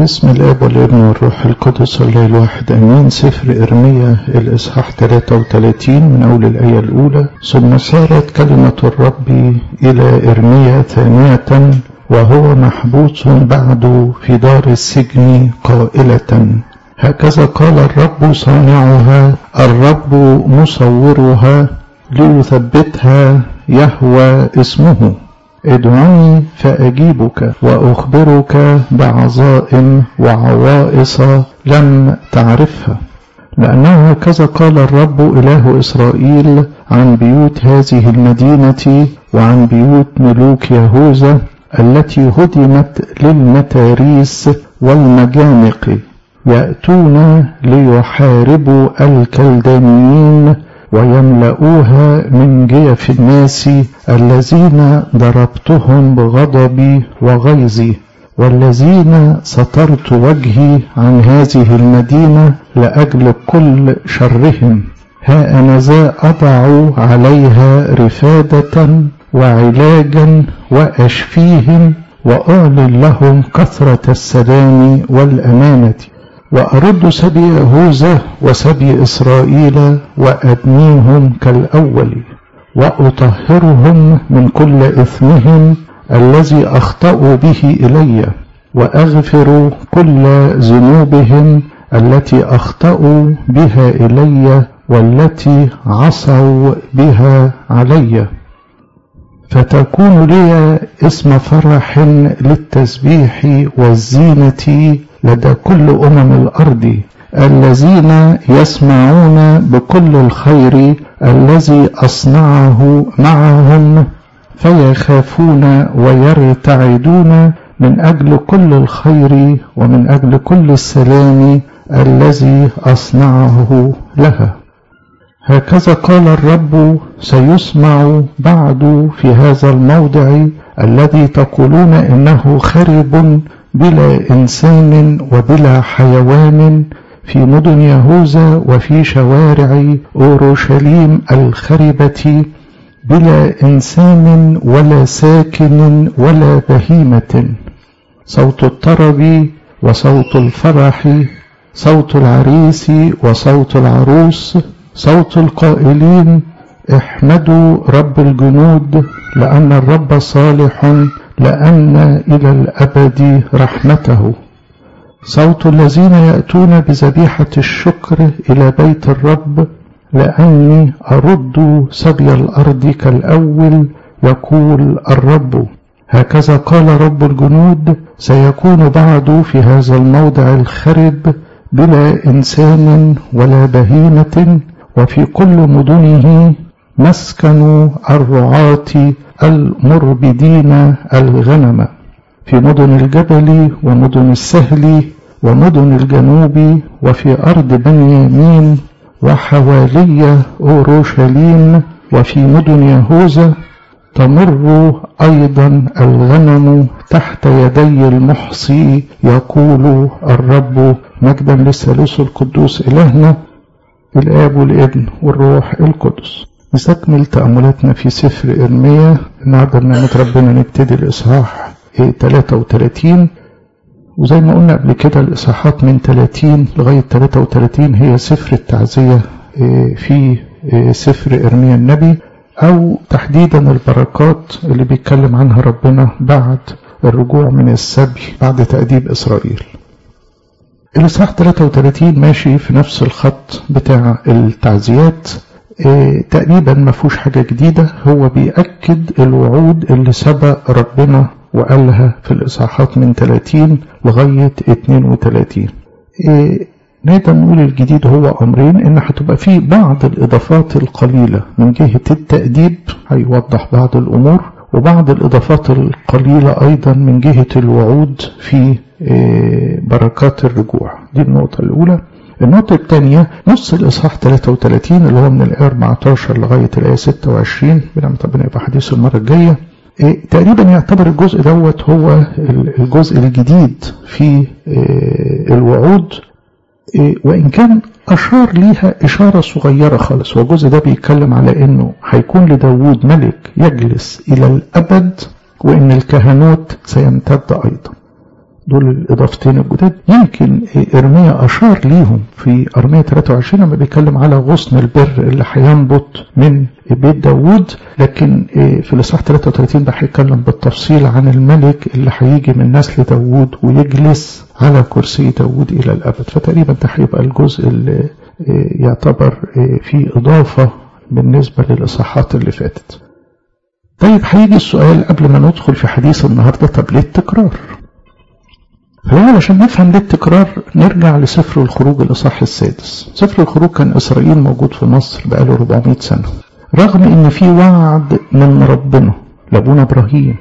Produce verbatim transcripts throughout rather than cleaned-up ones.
بسم الاب والابن والروح القدس الله الواحد امين. سفر ارميا الاصحاح ثلاثة وثلاثين من اول الايه الاولى. ثم سارت كلمه الرب الى ارميا ثانيه وهو محبوس بعد في دار السجن قائله: هكذا قال الرب صانعها، الرب مصورها، ليثبتها يهوى اسمه. ادعني فأجيبك وأخبرك بعظائم وعوائص لم تعرفها، لأنه هكذا قال الرب إله إسرائيل عن بيوت هذه المدينة وعن بيوت ملوك يهوذا التي هدمت للمتاريس والمجانق: يأتون ليحاربوا الكلدانيين ويملؤوها من جيف الناس الذين ضربتهم بغضبي وغيظي، والذين سترت وجهي عن هذه المدينة لأجل كل شرهم. ها أنا ذا أضع عليها رفادة وعلاجا وأشفيهم، وأعلن لهم كثرة السلام والأمانة، وأرد سبي يهوذا وسبي إسرائيل وأبنيهم كالأول، وأطهرهم من كل إثمهم الذي أخطأوا به إلي، وأغفر كل ذنوبهم التي أخطأوا بها إلي والتي عصوا بها علي، فتكون لي اسم فرح للتسبيح والزينة لدى كل أمم الأرض الذين يسمعون بكل الخير الذي أصنعه معهم، فيخافون ويرتعدون من أجل كل الخير ومن أجل كل السلام الذي أصنعه لها. هكذا قال الرب: سيسمع بعد في هذا الموضع الذي تقولون إنه خرب بلا إنسان وبلا حيوان، في مدن يهوذا وفي شوارع أورشليم الخربة، بلا إنسان ولا ساكن ولا بهيمة. صوت الطرب وصوت الفرح، صوت العريس وصوت العروس، صوت القائلين: احمدوا رب الجنود، لأن الرب صالح، لأن إلى الأبد رحمته. صوت الذين يأتون بذبيحة الشكر إلى بيت الرب، لأني أرد سبي الأرض كالأول، يقول الرب. هكذا قال رب الجنود: سيكون بعد في هذا الموضع الخرب بلا إنسان ولا بهيمة، وفي كل مدنه مسكن الرعاة المربدين الغنم، في مدن الجبل ومدن السهل ومدن الجنوب، وفي أرض بنيامين وحوالي أورشليم، وفي مدن يهوذا. تمر أيضا الغنم تحت يدي المحصي، يقول الرب. مجدا للثالوث القدوس إلهنا الآب والابن والروح القدس. نستكمل تأملاتنا في سفر إرميا. النهارده بنعمة ربنا نبتدي الإصحاح ثلاثة وثلاثين، وزي ما قلنا قبل كده الإصحاحات من ثلاثين لغاية ثلاثة وثلاثين هي سفر التعزية في سفر إرميا النبي، أو تحديدا البركات اللي بيتكلم عنها ربنا بعد الرجوع من السبي بعد تأديب إسرائيل. الإصحاح ثلاثة وثلاثين ماشي في نفس الخط بتاع التعزيات، إيه تقريبا ما فيهوش حاجة جديدة. هو بيأكد الوعود اللي سبق ربنا وقالها في الإصحاحات من ثلاثين لغاية اثنين وثلاثين. إيه نقدر نقول الجديد هو أمرين: إن هتبقى فيه بعض الإضافات القليلة من جهة التأديب، هيوضح بعض الأمور، وبعض الإضافات القليلة أيضا من جهة الوعود في إيه بركات الرجوع. دي النقطة الأولى. النقطة الثانية نص الإصحاح ثلاثة وثلاثين اللي هو من الآية أربعة عشر لغاية الآية ستة وعشرين، بنعمة ربنا يبقى حديث المرة الجاية. إيه تقريبا يعتبر الجزء دوت هو الجزء الجديد في إيه الوعود، إيه وإن كان أشار ليها إشارة صغيرة خالص. والجزء ده بيتكلم على إنه هيكون لداود ملك يجلس إلى الأبد، وإن الكهنوت سيمتد أيضا. دول الإضافتين الجداد. يمكن إرميا أشار ليهم في أرميا ثلاثة وعشرين لما بيتكلم على غصن البر اللي هينبت من بيت داود، لكن في الإصحاح ثلاثة وثلاثين ده هيتكلم بالتفصيل عن الملك اللي هيجي من نسل داود ويجلس على كرسي داود إلى الأبد. فتقريبا ده هيبقى الجزء اللي يعتبر فيه إضافة بالنسبة للإصحاحات اللي فاتت. طيب هيجي السؤال قبل ما ندخل في حديث النهاردة، طب ليه التكرار؟ فهو عشان نفهم ليه التكرار نرجع لسفر الخروج الإصحاح السادس. سفر الخروج كان إسرائيل موجود في مصر بقاله أربعمائة سنة، رغم إن في وعد من ربنا لأبونا إبراهيم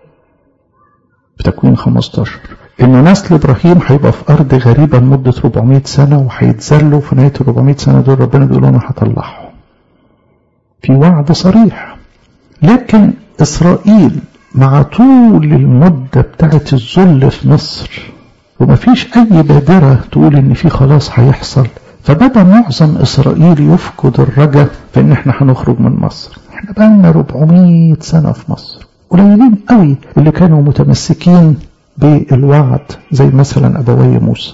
في تكوين خمسة عشر إن نسل إبراهيم هيبقى في أرض غريبة لمدة أربعمائة سنة وهيتذلوا في نهاية أربعمائة سنة دول ربنا بيقول أنا هطلعهم. في وعد صريح. لكن إسرائيل مع طول المدة بتاعت الذل في مصر وما فيش أي بادرة تقول إن في خلاص هيحصل، فبدأ معظم إسرائيل يفقد الرجاء في إن إحنا هنخرج من مصر. إحنا بقالنا أربعمائة سنة في مصر، قليلين قوي اللي كانوا متمسكين بالوعد زي مثلا أبوي موسى.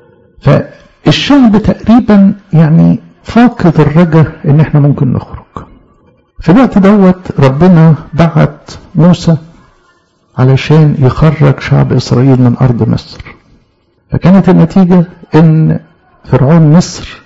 فالشعب تقريبا يعني فاقد الرجاء إن إحنا ممكن نخرج. في الوقت دوت ربنا بعت موسى علشان يخرج شعب إسرائيل من أرض مصر. فكانت النتيجة إن فرعون مصر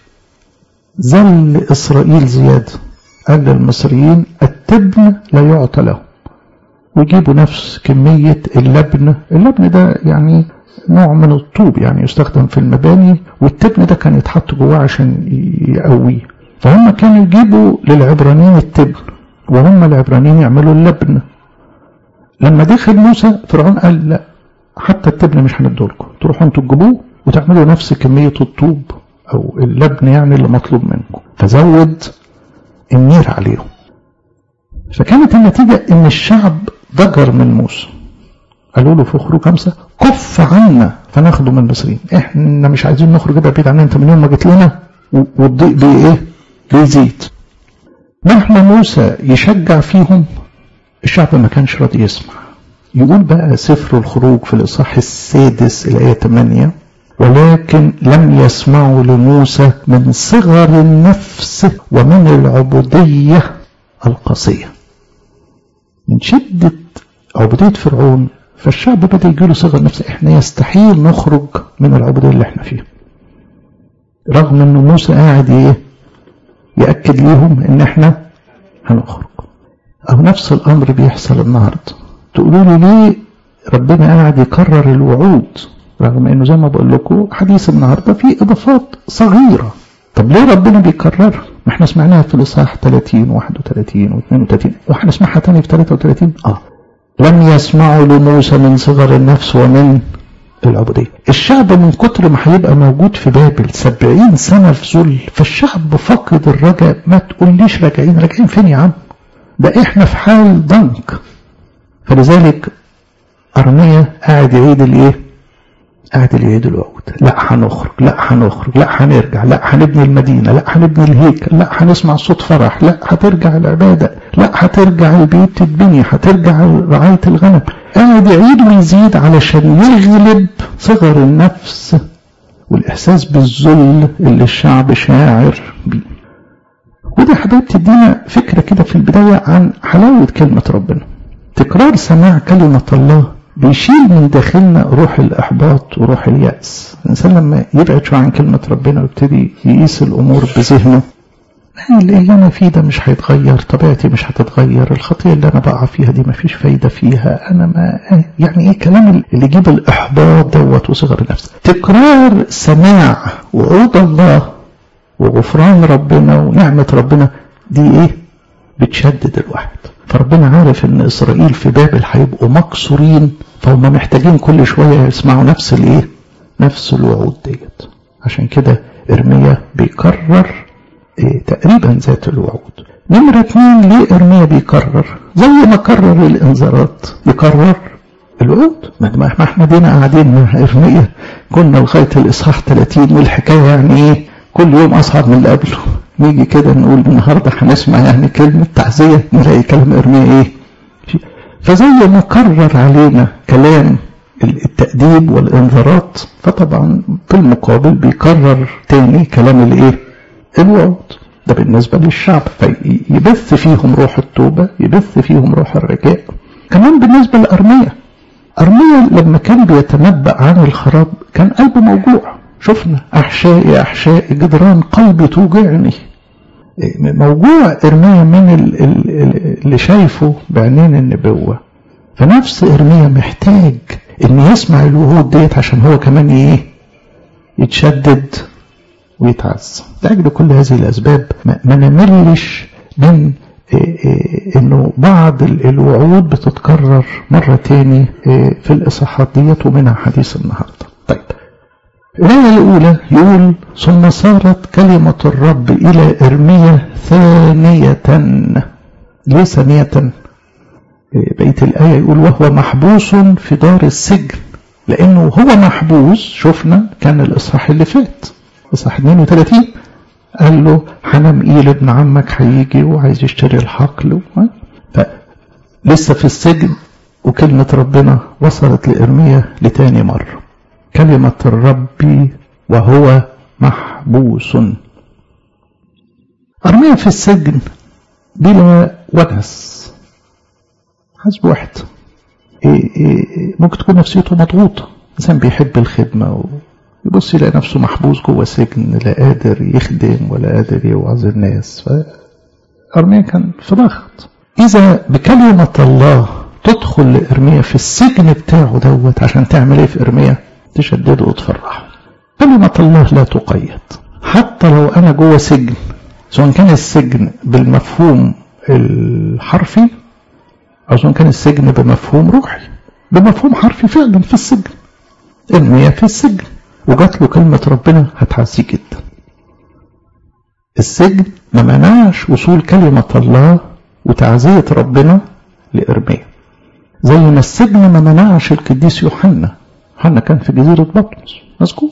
ذل إسرائيل زيادة، قال للمصريين التبن لا يعطى له، ويجيبوا نفس كمية اللبن. اللبن ده يعني نوع من الطوب يعني يستخدم في المباني، والتبن ده كان يتحط جواه عشان يقويه. فهم كانوا يجيبوا للعبرانيين التبن وهم العبرانيين يعملوا اللبن. لما دخل موسى فرعون قال لا، حتى التبن مش هندولكم، تروحوا انتوا تجيبوه وتعملوا نفس كمية الطوب او اللبن يعني اللي مطلوب منكم. فزود النير عليهم. فكانت النتيجة ان الشعب ضجر من موسى، قالوا له في خروج خمسة كف عنا فناخده من المصريين، احنا مش عايزين نخرج كده بعيد عننا، انت من يوم ما جيت لنا والضيق بايه بيزيد. مهما موسى يشجع فيهم الشعب ما كانش راضي يسمع. يقول بقى سفر الخروج في الإصحاح السادس الآية ثمانية ولكن لم يسمعوا لموسى من صغر النفس ومن العبودية القاسية. من شدة عبودية فرعون فالشعب بدأ يجيله صغر نفس، احنا يستحيل نخرج من العبودية اللي احنا فيها، رغم ان موسى قاعد ايه يأكد ليهم ان احنا هنخرج. او نفس الامر بيحصل النهارده. تقولوا لي ليه ربنا قاعد يكرر الوعود رغم انه زي ما بقول لكم حديث النهارده فيه اضافات صغيره؟ طب ليه ربنا بيكررها؟ ما احنا سمعناها في الاصحاح ثلاثين وواحد وثلاثين واثنين وثلاثين وهنسمعها تاني في ثلاثة وثلاثين. اه لم يسمعوا لموسى من صغر النفس ومن العبودية. الشعب من كتر ما هيبقى موجود في بابل سبعين سنة في ذل، فالشعب فقد الرجاء. ما تقوليش راجعين، راجعين فين يا عم؟ ده احنا في حال ضنك. فلذلك أرميا قاعد يعيد الايه؟ قاعد يعيد الوعود. لا هنخرج، لا هنخرج، لا هنرجع، لا هنبني المدينة، لا هنبني الهيكل، لا هنسمع صوت فرح، لا هترجع العبادة، لا هترجع البيوت تتبني، هترجع رعاية الغنم. قاعد يعيد ويزيد علشان يغلب صغر النفس والإحساس بالذل اللي الشعب شاعر بيه. وده حبايب تدينا فكرة كده في البداية عن حلاوة كلمة ربنا. تكرار سماع كلمة الله بيشيل من داخلنا روح الإحباط وروح اليأس. الإنسان لما يبعد شوية عن كلمة ربنا ويبتدي يقيس الأمور بذهنه، اللي أنا فيه ده مش هيتغير، طبيعتي مش هتتغير، الخطية اللي أنا بقع فيها دي مفيش فايدة فيها، أنا ما يعني إيه كلام اللي يجيب الإحباط دوت وصغر النفس. تكرار سماع وعود الله وغفران ربنا ونعمة ربنا دي إيه بتشدد الواحد. فربنا عارف ان اسرائيل في بابل هيبقوا مكسورين، فهم محتاجين كل شوية يسمعوا نفس الايه نفس الوعود ديت. عشان كده ارميا بيكرر إيه تقريبا ذات الوعود. نمرة اتنين، ليه ارميا بيكرر؟ زي ما كرر الانذارات يكرر الوعود. ما احنا دينا قاعدين مع ارميا كنا لغاية الاصحاح ثلاثين والحكاية يعني ايه كل يوم اصعب من اللي قبله. نيجي كده نقول النهارده هنسمع يعني كلمة تعزية نلاقي كلام ارميا ايه. فزي ما كرر علينا كلام التأديب والإنذارات، فطبعا في المقابل بيكرر تاني كلام الايه؟ الوعد. ده بالنسبة للشعب، فيبث فيهم روح التوبة، يبث فيهم روح الرجاء. كمان بالنسبة لأرميا، أرميا لما كان بيتنبأ عن الخراب كان قلبه موجوع. شفنا أحشائي أحشائي جدران قلبي توجعني. موجوع إرميا من اللي شايفه بعينين النبوة. فنفس إرميا محتاج إن يسمع الوعود ديت عشان هو كمان إيه؟ يتشدد ويتعز. لأجل كل هذه الأسباب ما نملش من إيه إيه إنه بعض الوعود بتتكرر مرة تاني إيه في الإصحاحات ديت، ومنها حديث النهاردة. طيب الآية الأولى يقول: ثم صارت كلمة الرب إلى إرميا ثانية. ليه ثانية؟ بقية الآية يقول: وهو محبوس في دار السجن. لأنه هو محبوس، شفنا كان الإصحاح اللي فات إصحاح اثنين وثلاثين قال له حنمئيل ابن عمك هيجي وعايز يشتري الحقل، فلسه في السجن، وكلمة ربنا وصلت لإرميا لتاني مرة. كلمة الرب وهو محبوس. أرميا في السجن بلا ونس، حسب واحد. إيه إيه ممكن تكون نفسيته مضغوطة، إنسان بيحب الخدمة ويبص يلاقي نفسه محبوس جوه سجن، لا قادر يخدم ولا قادر يوعظ الناس. فأرميا كان في ضغط. إذا بكلمة الله تدخل لإرميا في السجن بتاعه دوت عشان تعمل إيه في إرميا؟ تشدده وتفرحه. كلمة الله لا تقيد، حتى لو أنا جوه سجن، سواء كان السجن بالمفهوم الحرفي أو سواء كان السجن بمفهوم روحي. بمفهوم حرفي فعلا في السجن، إرميا في السجن وجات له كلمة ربنا هتعزيه جدا. السجن ما منعش وصول كلمة الله وتعزية ربنا لإرميا، زي ما السجن ما منعش القديس يوحنا. يوحنا كان في جزيرة بطرس مسجون.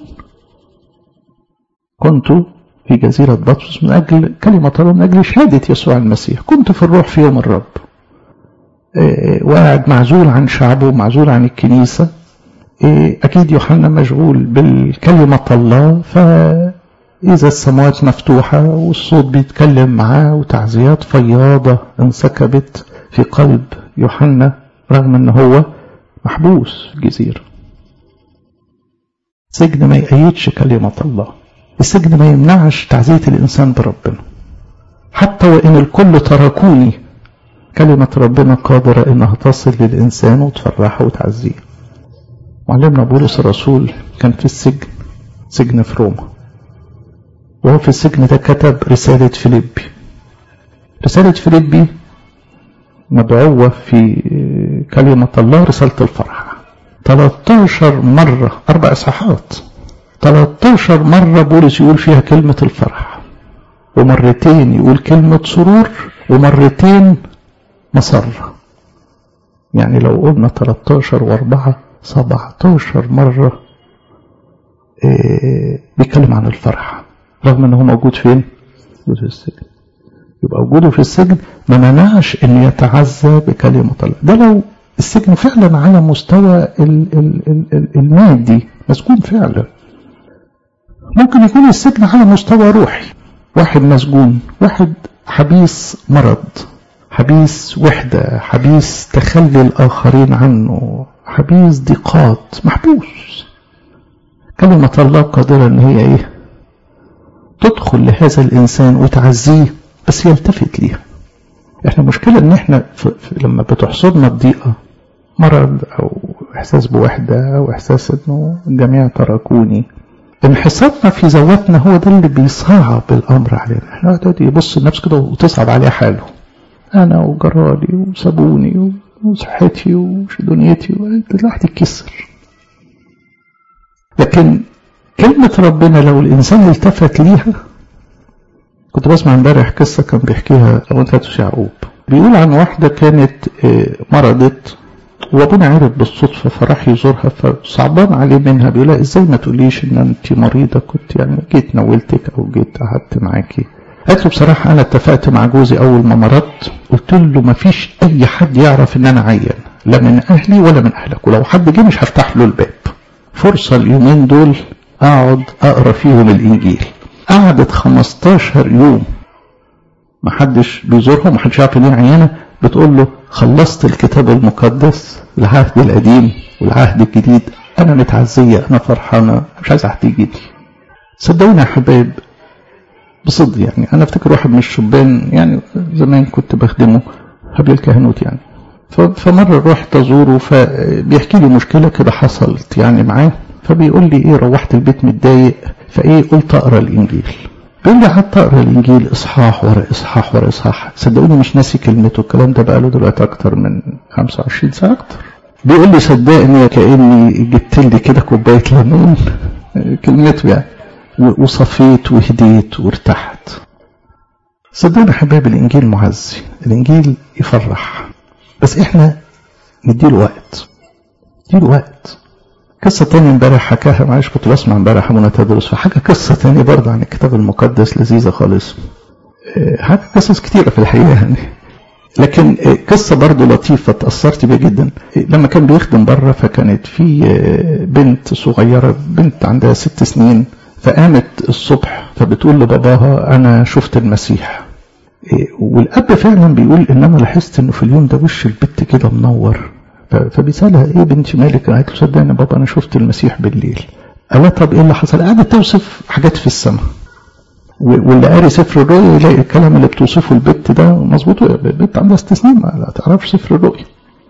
كنت في جزيرة بطرس من أجل كلمة الله، من أجل شهادة يسوع المسيح. كنت في الروح في يوم الرب، وقاعد معزول عن شعبه، معزول عن الكنيسة. أكيد يوحنا مشغول بالكلمة الله، فإذا السماوات مفتوحة والصوت بيتكلم معاه، وتعزيات فياضة انسكبت في قلب يوحنا رغم أنه هو محبوس في الجزيرة. السجن ما يقيدش كلمة الله، السجن ما يمنعش تعزية الإنسان بربنا. حتى وإن الكل تركوني، كلمة ربنا قادرة إنها تصل للإنسان وتفرحه وتعزيه. معلمنا بولس الرسول كان في السجن، سجن في روما، وهو في السجن ده كتب رسالة فيليبي. رسالة فيليبي مدعوة في كلمة الله رسالة الفرح. ثلاثة عشر مرة، أربع إصحاحات، ثلاثة عشر مرة بولس يقول فيها كلمة الفرح، ومرتين يقول كلمة سرور، ومرتين مسرة. يعني لو قلنا ثلاثة عشر واربعة سبعة عشر مرة إيه بيتكلم عن الفرح، رغم انه موجود فين؟ موجود في السجن. يبقى وجوده في السجن ما منعش ان يتعزى بكلمة الله. ده لو السجن فعلا على مستوى المادي مسجون فعلا. ممكن يكون السجن على مستوى روحي، واحد مسجون، واحد حبيس مرض، حبيس وحدة، حبيس تخلي الآخرين عنه، حبيس ضيقات، محبوس. كلمة الله قادرة ان هي ايه؟ تدخل لهذا الانسان وتعزيه، بس يلتفت ليها. احنا مشكلة ان احنا في لما بتحصدنا الضيقة، مرض او احساس بوحدة او احساس انه الجميع تركوني، انحصارنا في ذواتنا هو ده اللي بيصعب الامر علينا. احنا دلوقتي يبص النفس كده وتصعب عليه حاله، انا وجرالي وسابوني وصحتي ودنيتي، الواحد يتكسر. لكن كلمة ربنا لو الإنسان التفت ليها، كنت بسمع امبارح قصة كان بيحكيها أبو تاتوس يعقوب، بيقول عن واحدة كانت مرضت وابونا عرف بالصدفة فراح يزورها، فصعبان عليه منها، بيقول لها ازاي ما تقوليش ان انت مريضة، كنت يعني جيت نولتك او جيت قعدت معاكي. قالت له بصراحة انا اتفقت مع جوزي اول ما مرضت، قلت له ما فيش اي حد يعرف ان انا عيان، لا من اهلي ولا من اهلك، ولو حد جه مش هفتح له الباب. فرصة اليومين دول اقعد اقرا فيهم الانجيل. قعدت خمستاشر يوم محدش بيزورها، محدش عارف ان هي عيانة، بتقول له خلصت الكتاب المقدس، العهد القديم والعهد الجديد، انا متعزية، انا فرحانة، مش عايز حد يجي لي. صدقوني يا حبايب بصدق، يعني انا افتكر واحد من الشبان يعني زمان كنت بخدمه قبل الكهنوت يعني، فمرة رحت ازوره فبيحكي لي مشكلة كده حصلت يعني معاه، فبيقول لي ايه روحت البيت متضايق، فايه قلت اقرا الانجيل. بيقول لي قعدت اقرا الانجيل اصحاح ورا اصحاح ورا اصحاح، صدقوني مش ناسي كلمته، الكلام ده بقى له دلوقتي اكتر من خمسة وعشرين ساعة اكتر. بيقول لي صدقني كاني جبت لي كده كوبايه ليمون كلمته يعني، وصفيت وهديت وارتحت. صدقني يا حبايب الانجيل معزي، الانجيل يفرح، بس احنا نديله وقت، نديله وقت. قصة تانية امبارح حكاها، معلش كنت بسمع امبارح ابونا تدرس فحكى قصة تانية برضه عن الكتاب المقدس لذيذة خالص. حكى قصص كتيرة في الحقيقة يعني، لكن قصة برضه لطيفة تأثرت بيها جدا. لما كان بيخدم بره فكانت في بنت صغيرة، بنت عندها ست سنين، فقامت الصبح فبتقول لباباها أنا شفت المسيح. والأب فعلا بيقول إن أنا لاحظت إنه في اليوم ده وش البت كده منور، فبيسألها ايه بنتي مالك؟ قالت له صدقني بابا انا شفت المسيح بالليل. قال طب ايه اللي حصل؟ قعدت توصف حاجات في السماء، واللي قاري سفر الرؤيا يلاقي الكلام اللي بتوصفه البت ده مظبوط، البت عندها ست سنين ما تعرفش سفر الرؤيا.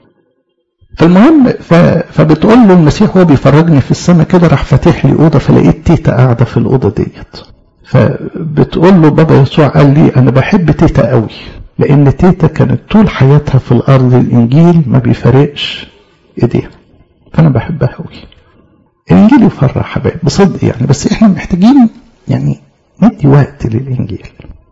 فالمهم فبتقول له المسيح هو بيفرجني في السماء كده، راح فاتح لي اوضه فلقيت تيتا قاعده في الاوضه ديت. فبتقول له بابا يسوع قال لي انا بحب تيتا قوي، لأن تيتا كانت طول حياتها في الأرض الإنجيل ما بيفرقش إيديها، فأنا بحبها قوي. الإنجيل يفرح حبايب بصدق يعني، بس إحنا محتاجين يعني ندي وقت للإنجيل.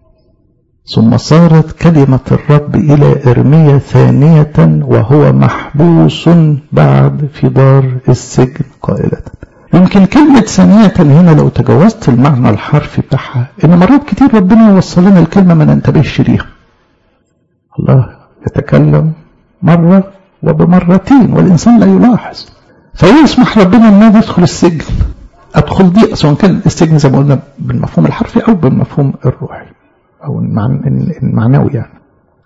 ثم صارت كلمة الرب إلى إرميا ثانية وهو محبوس بعد في دار السجن قائلة. يمكن كلمة ثانية هنا لو تجاوزت المعنى الحرفي بتاعها، إن مرات كتير ربنا يوصل لنا الكلمة ما ننتبهش ليها. الله يتكلم مرة وبمرتين والإنسان لا يلاحظ، فيسمح ربنا أن يدخل السجن. أدخل دي سواء كان السجن زي ما قلنا بالمفهوم الحرفي أو بالمفهوم الروحي أو المعنوي يعني.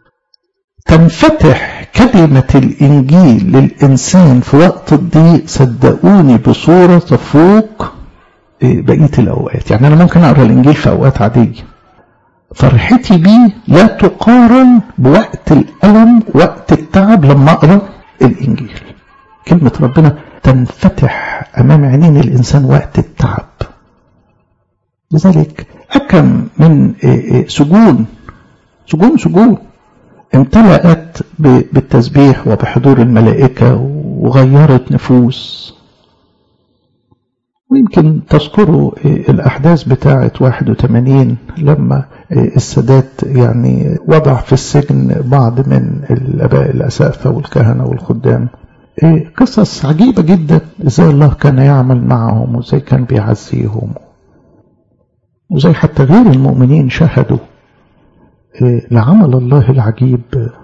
تنفتح كلمة الإنجيل للإنسان في وقت الضيق صدقوني بصورة تفوق بقية الأوقات. يعني أنا ممكن أقرأ الإنجيل في أوقات عادية، فرحتي بيه لا تقارن بوقت الألم وقت التعب لما أقرأ الإنجيل. كلمة ربنا تنفتح أمام عينين الإنسان وقت التعب. لذلك أكم من سجون سجون سجون امتلأت بالتسبيح وبحضور الملائكة وغيرت نفوس. ويمكن تذكروا الأحداث بتاعة واحد وثمانين لما السادات يعني وضع في السجن بعض من الآباء الأسقفة والكهنة والخدام. قصص عجيبة جدا ازاي الله كان يعمل معهم وازاي كان بيعزيهم، وزي حتى غير المؤمنين شهدوا لعمل الله العجيب.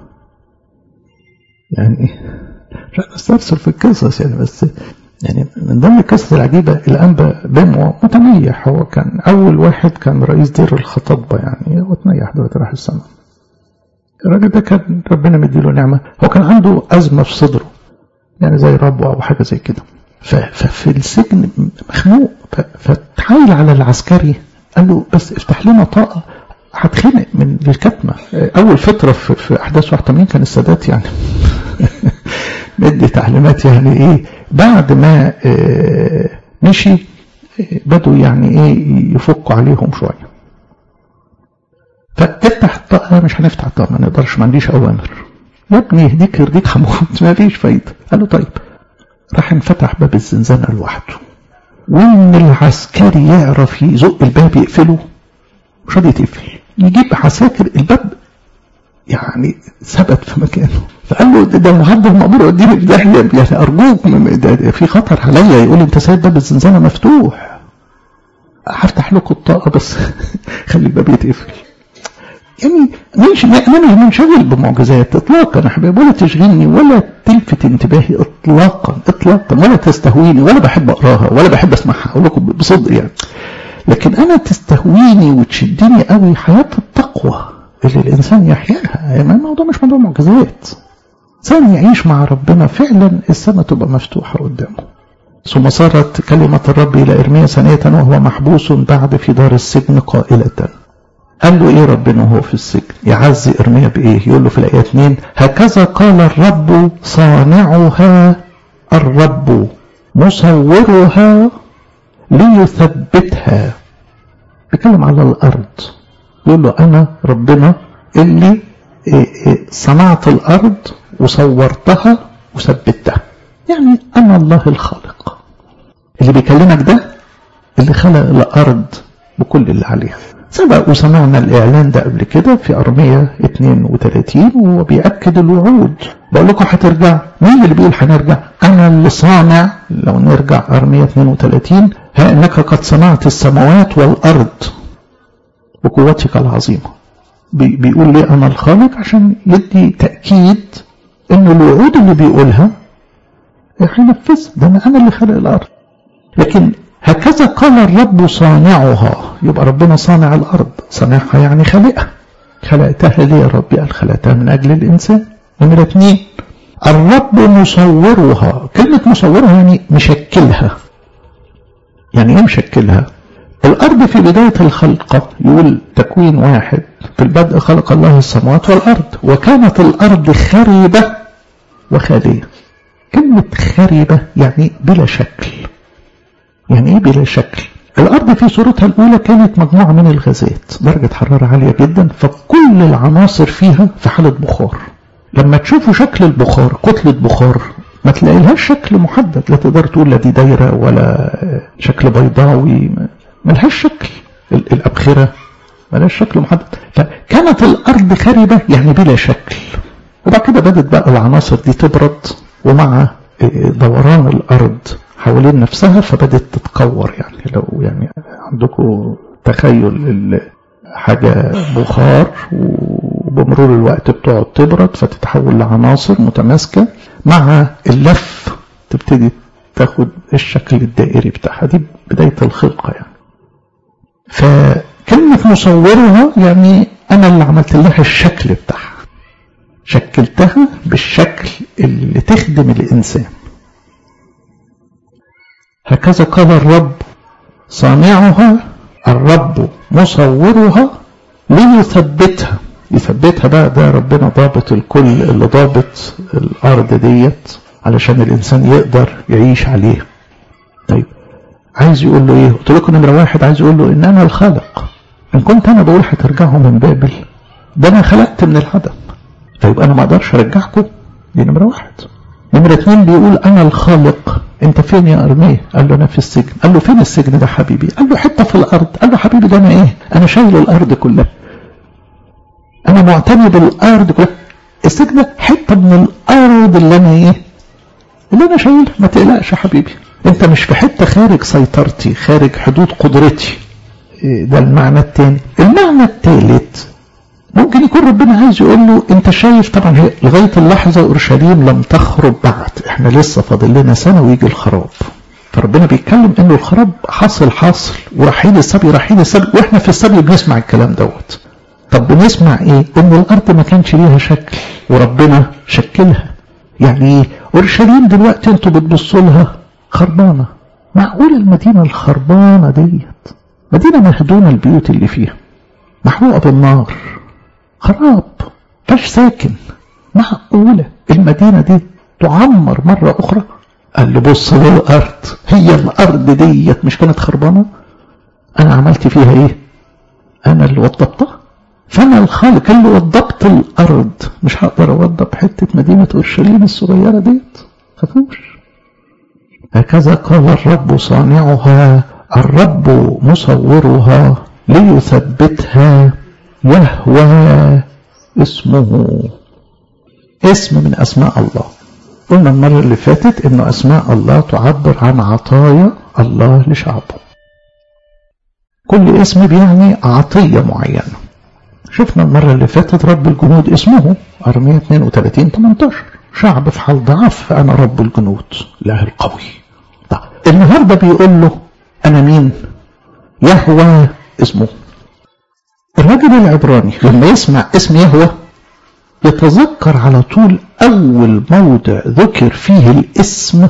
يعني مش هنسترسل في القصص يعني، بس يعني من ضمن القصص العجيبة الأنبا بمو متنيح، هو كان أول واحد كان رئيس دير الخطبة يعني، هو تنيح دلوقتي راح السماء. الراجل ده كان ربنا مديله نعمة، هو كان عنده أزمة في صدره يعني زي ربو أو حاجة زي كده، ففي السجن مخنوق، فتحايل على العسكري قال له بس افتح لنا طاقة هتخنق من الكتمة. أول فترة في أحداث واحد وثمانين كان السادات يعني مدي تعليمات يعني إيه، بعد ما اه مشي بدوا يعني إيه يفكوا عليهم شوية. فافتح الطاقة، مش هنفتح الطاقة ما نقدرش، ما عنديش أوامر. يا ابني يهديك يرضيك هموت، ما فيش فايدة. قال له طيب. راح انفتح باب الزنزانة لوحده، وإن العسكري يعرف يزق الباب يقفله مش راضي يتقفل، يجيب عساكر الباب يعني ثبت في مكانه. فقال له ده المهدد مأمور وديني في داهية يعني، أرجوك في خطر عليا. يقول أنت سايب باب الزنزانة مفتوح، هفتح لكم الطاقة بس خلي الباب يتقفل. يعني مش انا مش منشغل بمعجزات اطلاقا يا حبيبي، ولا تشغلني ولا تلفت انتباهي اطلاقا اطلاقا، ولا تستهويني، ولا بحب اقراها ولا بحب اسمعها، اقول لكم بصدق يعني. لكن انا تستهويني وتشدني قوي حياه التقوى اللي الانسان يحياها. يعني الموضوع مش موضوع معجزات، انسان يعيش مع ربنا فعلا السماء تبقى مفتوحه قدامه. ثم صارت كلمه الرب الى ارميا ثانيه وهو محبوس بعد في دار السجن قائله. قال له ايه ربنا وهو في السجن؟ يعزي ارميا بايه؟ يقول له في الايه اتنين هكذا قال الرب صانعها الرب مصورها ليثبتها. بيتكلم على الارض، يقول له انا ربنا اللي صنعت الارض وصورتها وثبتها. يعني انا الله الخالق اللي بيكلمك ده اللي خلق الارض بكل اللي عليها. سبق وسمعنا الإعلان ده قبل كده في أرمية اثنين وثلاثين وهو بيأكد الوعود. بقول لكم هترجع، مين اللي بيقول هنرجع؟ أنا اللي صانع. لو نرجع أرمية اثنين وثلاثين ها إنك قد صنعت السماوات والأرض بقوتك العظيمة. بي بيقول لي أنا الخالق عشان يدي تأكيد إن الوعود اللي بيقولها هينفذها، ده أنا اللي خلق الأرض. لكن هكذا قال الرب صانعها، يبقى ربنا صانع الأرض، صانعها يعني خلقها. خلقتها ليه يا ربي؟ قال خلقتها من أجل الإنسان. نمرة اثنين الرب مصورها. كلمة مصورها يعني مشكلها. يعني ايه مشكلها؟ الأرض في بداية الخلق يقول تكوين واحد في البدء خلق الله السماوات والأرض وكانت الأرض خربة وخالية. كلمة خربة يعني بلا شكل. يعني ايه بلا شكل؟ الارض في صورتها الاولى كانت مجموعه من الغازات، درجه حراره عاليه جدا، فكل العناصر فيها في حاله بخار. لما تشوفوا شكل البخار، كتله بخار، ما تلاقيلهاش شكل محدد، لا تقدر تقول لا دي دايره ولا شكل بيضاوي، ما لهاش شكل. الابخره ما لهاش شكل محدد. فكانت الارض خربه يعني بلا شكل. وبعد كده بدت بقى العناصر دي تبرد، ومع دوران الارض حوالين نفسها فبدت تتكور. يعني لو يعني عندكم تخيل حاجة بخار وبمرور الوقت بتقعد تبرد فتتحول لعناصر متماسكة، مع اللف تبتدي تاخد الشكل الدائري بتاعها. دي بداية الخلقة يعني. فكلمة مصورها يعني أنا اللي عملت لها الشكل بتاعها، شكلتها بالشكل اللي تخدم الإنسان. هكذا قال الرب صانعها الرب مصورها ليثبتها. يثبتها بقى ده ربنا ضابط الكل، اللي ضابط الأرض ديت علشان الإنسان يقدر يعيش عليها. طيب عايز يقول له ايه؟ قلت لكم نمرة واحد عايز يقول له ان انا الخالق. ان كنت انا بقول هترجعوا من بابل، ده انا خلقت من العدم، طيب انا ما اقدرش ارجعكم. دي نمرة واحد. نمرة اتنين بيقول انا الخالق. انت فين يا ارميه؟ قال له انا في السجن. قال له فين السجن ده حبيبي؟ قال له حته في الارض. قال له حبيبي ده انا ايه؟ انا شايل الارض كلها، انا معتني بالارض كلها. السجن ده حته من الارض اللي انا ايه؟ اللي انا شايلها. ما تقلقش يا حبيبي، انت مش في حته خارج سيطرتي، خارج حدود قدرتي. ده المعنى الثاني. المعنى الثالث ممكن يكون ربنا عايز يقول له انت شايف طبعا هي لغايه اللحظه اورشليم لم تخرب بعد، احنا لسه فاضل لنا سنه ويجي الخراب. فربنا بيتكلم انه الخراب حاصل حاصل، ورحيل السبي رحيل السبي، واحنا في السبي بنسمع الكلام دوت. طب بنسمع ايه؟ ان الارض ما كانش ليها شكل وربنا شكلها. يعني اورشليم دلوقتي انتوا بتبصوا لها خربانه. معقول المدينه الخربانه ديت مدينه مهدونه، البيوت اللي فيها محروقه بالنار، خراب، فاش ساكن، معقولة المدينة دي تعمر مرة أخرى؟ قال له بص للأرض، هي الأرض ديت مش كانت خربانة؟ أنا عملت فيها إيه؟ أنا اللي وضبتها. فأنا الخالق اللي وضبت الأرض، مش هقدر أوضب حتة مدينة أورشليم الصغيرة ديت. خافوش. هكذا قال الرب صانعها الرب مصورها ليثبتها يهوى اسمه. اسم من أسماء الله. قلنا المرة اللي فاتت إنه أسماء الله تعبر عن عطايا الله لشعبه. كل اسم بيعني عطية معينة. شفنا المرة اللي فاتت رب الجنود اسمه أرمية اثنين وثلاثين ثمانية عشر، شعب في حال ضعف فأنا رب الجنود الله القوي. طيب النهاردة بيقول له أنا مين؟ يهوه اسمه. الراجل العبراني لما يسمع اسم يهوه يتذكر على طول أول موضع ذكر فيه الاسم،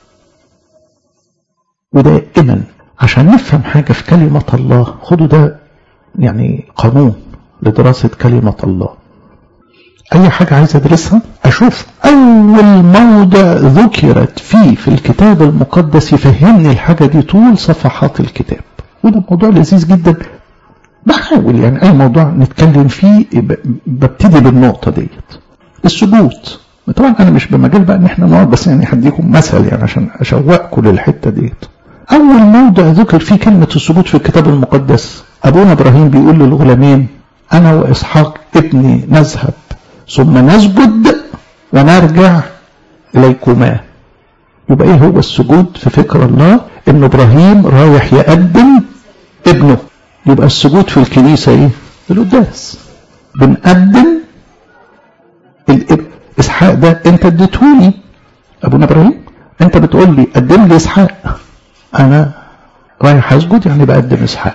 ودائما عشان نفهم حاجة في كلمة الله خدوا ده يعني قانون لدراسة كلمة الله. أي حاجة عايز أدرسها أشوف أول موضع ذكرت فيه في الكتاب المقدس يفهمني الحاجة دي طول صفحات الكتاب، وده موضوع لذيذ جدا. بحاول يعني أي موضوع نتكلم فيه ببتدي بالنقطة ديت. السجود طبعا أنا مش بمجال بقى إن إحنا نقعد، بس يعني هديكم مثل يعني عشان أشوقكم للحتة ديت. أول موضع ذكر فيه كلمة السجود في الكتاب المقدس أبونا إبراهيم بيقول للغلامين أنا وإسحاق ابني نذهب ثم نسجد ونرجع إليكما. يبقى إيه هو السجود في فكر الله؟ إن إبراهيم رايح يقدم ابنه. يبقى السجود في الكنيسة إيه؟ القداس بنقدم الابن. إسحاق ده أنت اديتهولي أبونا إبراهيم، أنت بتقول لي قدم لي إسحاق، أنا رايح أسجد يعني بقدم إسحاق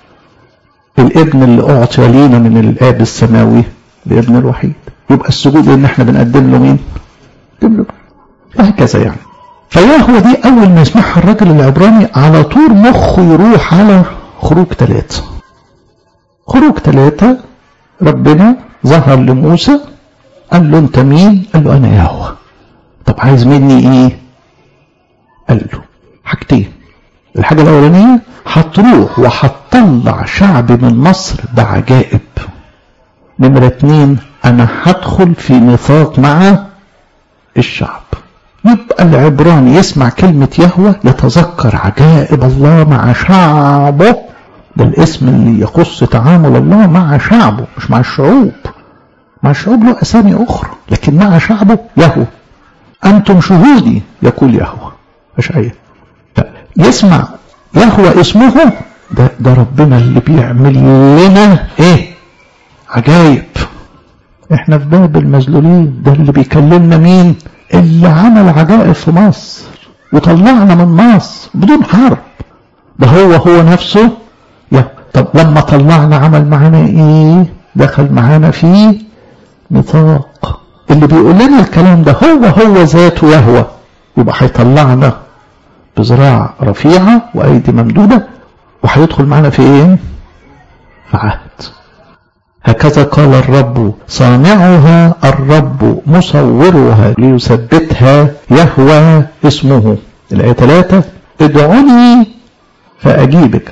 الابن اللي أعطي لينا من الآب السماوي الابن الوحيد. يبقى السجود إن إحنا بنقدم له مين؟ بنقدم له وهكذا يعني. فيهوه دي أول ما يسمعها الراجل العبراني على طول مخه يروح على خروج ثلاثة. خروج ثلاثة ربنا ظهر لموسى قال له أنت مين؟ قال له أنا يهوه. طب عايز مني إيه؟ قال له حاجتين. الحاجة الأولانية هتروح وهتطلع شعب من مصر بعجائب. نمرة اتنين أنا هدخل في ميثاق مع الشعب. يبقى العبراني يسمع كلمة يهوه يتذكر عجائب الله مع شعبه. ده الاسم اللي يخص تعامل الله مع شعبه مش مع الشعوب. مع الشعوب له أسامي أخرى، لكن مع شعبه يهوه. أنتم شهودي يقول يهوه أشعياء. يسمع يهوه اسمه ده, ده ربنا اللي بيعمل لنا ايه؟ عجائب. احنا في باب المذلولين. ده اللي بيكلمنا مين؟ اللي عمل عجائب في مصر وطلعنا من مصر بدون حرب. ده هو هو نفسه يهوه. طب لما طلعنا عمل معانا ايه؟ دخل معانا في ميثاق. اللي بيقول لنا الكلام ده هو هو ذاته يهوه. يبقى هيطلعنا بذراع رفيعة وأيدي ممدودة وهيدخل معنا في ايه؟ في عهد. هكذا قال الرب صانعها الرب مصورها ليثبتها يهوه اسمه. الآية ثلاثة ادعوني فأجيبك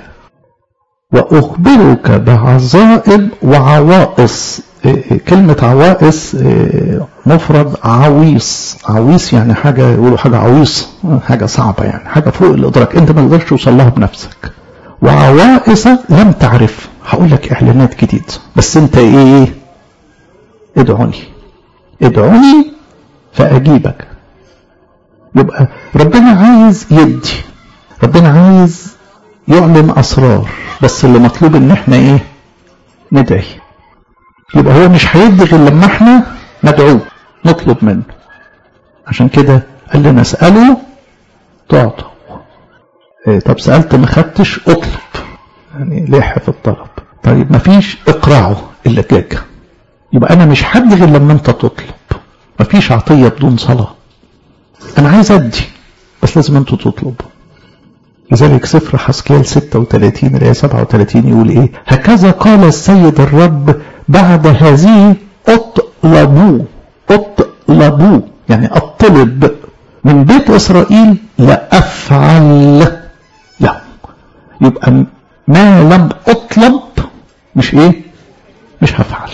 وأخبرك بعظائم وعوائص. كلمة عوائص مفرد عويص. عويص يعني حاجة يقولوا حاجة عويصة، حاجة صعبة يعني حاجة فوق الإدراك أنت ما تقدرش توصل لها بنفسك. وعوائص لم تعرف. هقول لك إعلانات جديدة بس أنت إيه؟ ادعوني ادعوني فأجيبك. يبقى ربنا عايز يدي، ربنا عايز يعلن أسرار، بس اللي مطلوب إن احنا إيه؟ ندعي. يبقى هو مش هيدي غير لما احنا ندعوه نطلب منه. عشان كده قال لنا اسألوا تعطوا. إيه طب سألت ما خدتش اطلب، يعني لح في الطلب. طيب ما فيش اقرعه الا جاجة. يبقى انا مش حد غير لما انت تطلب. ما فيش عطية بدون صلاة. انا عايز ادي بس لازم انتوا تطلبوا. لذلك سفر حسقيال ستة وثلاثين الآية سبعة وثلاثين يقول ايه؟ هكذا قال السيد الرب بعد هذه اطلبوا. اطلبوا يعني اطلب من بيت اسرائيل لأفعل له. يبقى ما لم اطلب مش ايه؟ مش هفعل.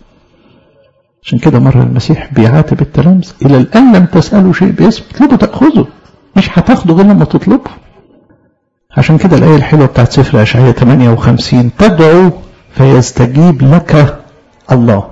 عشان كده مرة المسيح بيعاتب التلامذة الى الان لم تسألوا شيء باسم اطلبوا تأخذوا. مش هتاخدوا غير لما تطلبوا. عشان كده الآية الحلوة بتاعت سفر أشعياء ثمانية وخمسين تدعو فيستجيب لك الله،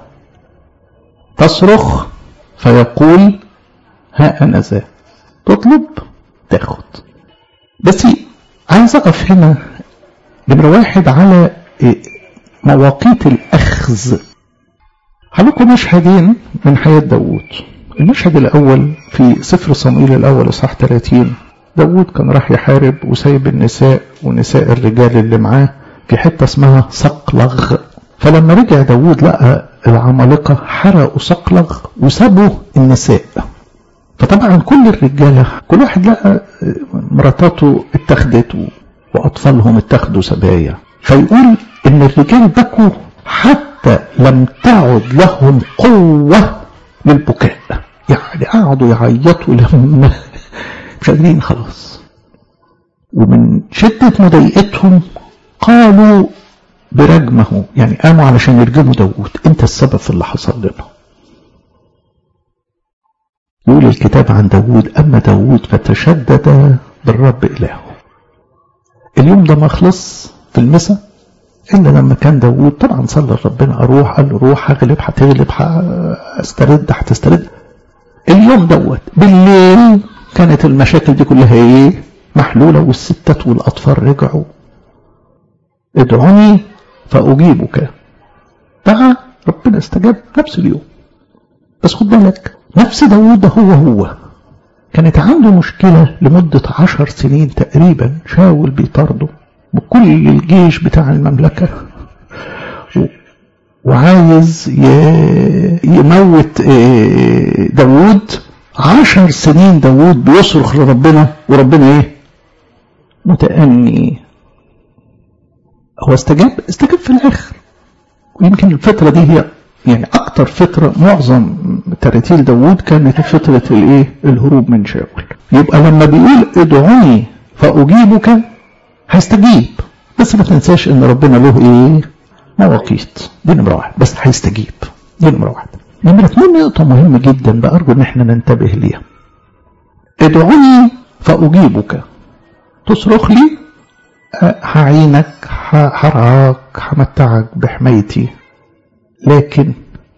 تصرخ فيقول ها أنا ذا. تطلب تاخد. بس عايز أقف هنا نمرة واحد على مواقيت الأخذ الأخذ. هلكم مشهدين من حياة داود. المشهد الأول في سفر صموئيل الأول إصحاح ثلاثين. داود كان راح يحارب وسايب النساء ونساء الرجال اللي معاه في حتة اسمها صقلغ. فلما رجع داود لقى العمالقة حرقوا صقلغ وسابوا النساء. فطبعا كل الرجالة كل واحد لقى مراتاته اتخذت وأطفالهم اتخذوا سبايا. فيقول إن الرجال بكوا حتى لم تعد لهم قوة للبكاء. يعني قعدوا يعيطوا لهم مش قادرين خلاص. ومن شدة مضايقتهم قالوا برجمه، يعني قاموا علشان يرجموا داود. انت السبب في اللي حصل لنا. يقول الكتاب عن داود: أما داود فتشدد بالرب إلهه. اليوم ده ما خلص في المساء إلا لما كان داود طبعا صلى ربنا، أروح قال له روح هغلب هتغلب هسترد هتسترد. اليوم دوت بالليل كانت المشاكل دي كلها ايه محلولة، والستات والأطفال رجعوا. ادعوني فأجيبك. دعا ربنا استجاب نفس اليوم. بس خد بالك نفس داود ده هو هو كانت عنده مشكلة لمدة عشر سنين تقريبا. شاول بيطارده بكل الجيش بتاع المملكة وعايز يموت داود. عشر سنين داود بيصرخ لربنا وربنا ايه متأني. هو استجاب استجاب في الاخر. ويمكن الفترة دي هي يعني اكتر فترة معظم تراتيل داود كانت فترة الايه الهروب من شاول. يبقى لما بيقول ادعوني فاجيبك هيستجيب. بس ما تنساش ان ربنا له ايه مواقيت. دي نمرة واحد. بس هيستجيب. دي نمرة واحد. نمرة اثنين نقطة مهمة جدا بقى أرجو إن احنا ننتبه ليها. ادعوني فأجيبك. تصرخ لي هعينك هرعاك همتعك بحمايتي، لكن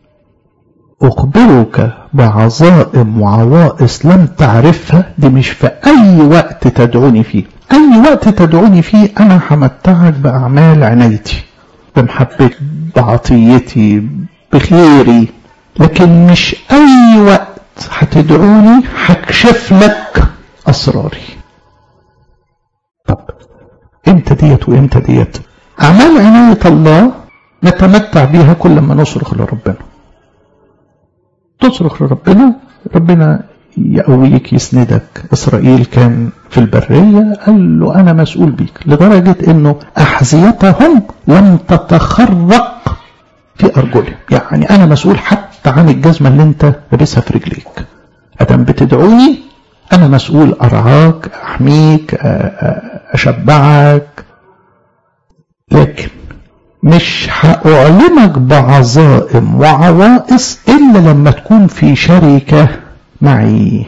أخبرك بعظائم وعوائص لم تعرفها. دي مش في أي وقت تدعوني فيه. أي وقت تدعوني فيه أنا همتعك بأعمال عنايتي بمحبتي بعطيتي بخيري، لكن مش أي وقت هتدعوني هكشف لك أسراري. طب امتى ديت وامتى ديت؟ أعمال عناية الله نتمتع بيها كل ما نصرخ لربنا. تصرخ لربنا ربنا يقويك يسندك. إسرائيل كان في البرية قال له أنا مسؤول بيك، لدرجة أنه أحذيتهم لم تتخرق في أرجلهم. يعني أنا مسؤول حتى عن الجزمة اللي أنت لابسها في رجليك. أدم بتدعوني أنا مسؤول أرعاك أحميك أشبعك، لكن مش هأعلمك بعظائم وعوائص إلا لما تكون في شركة معي.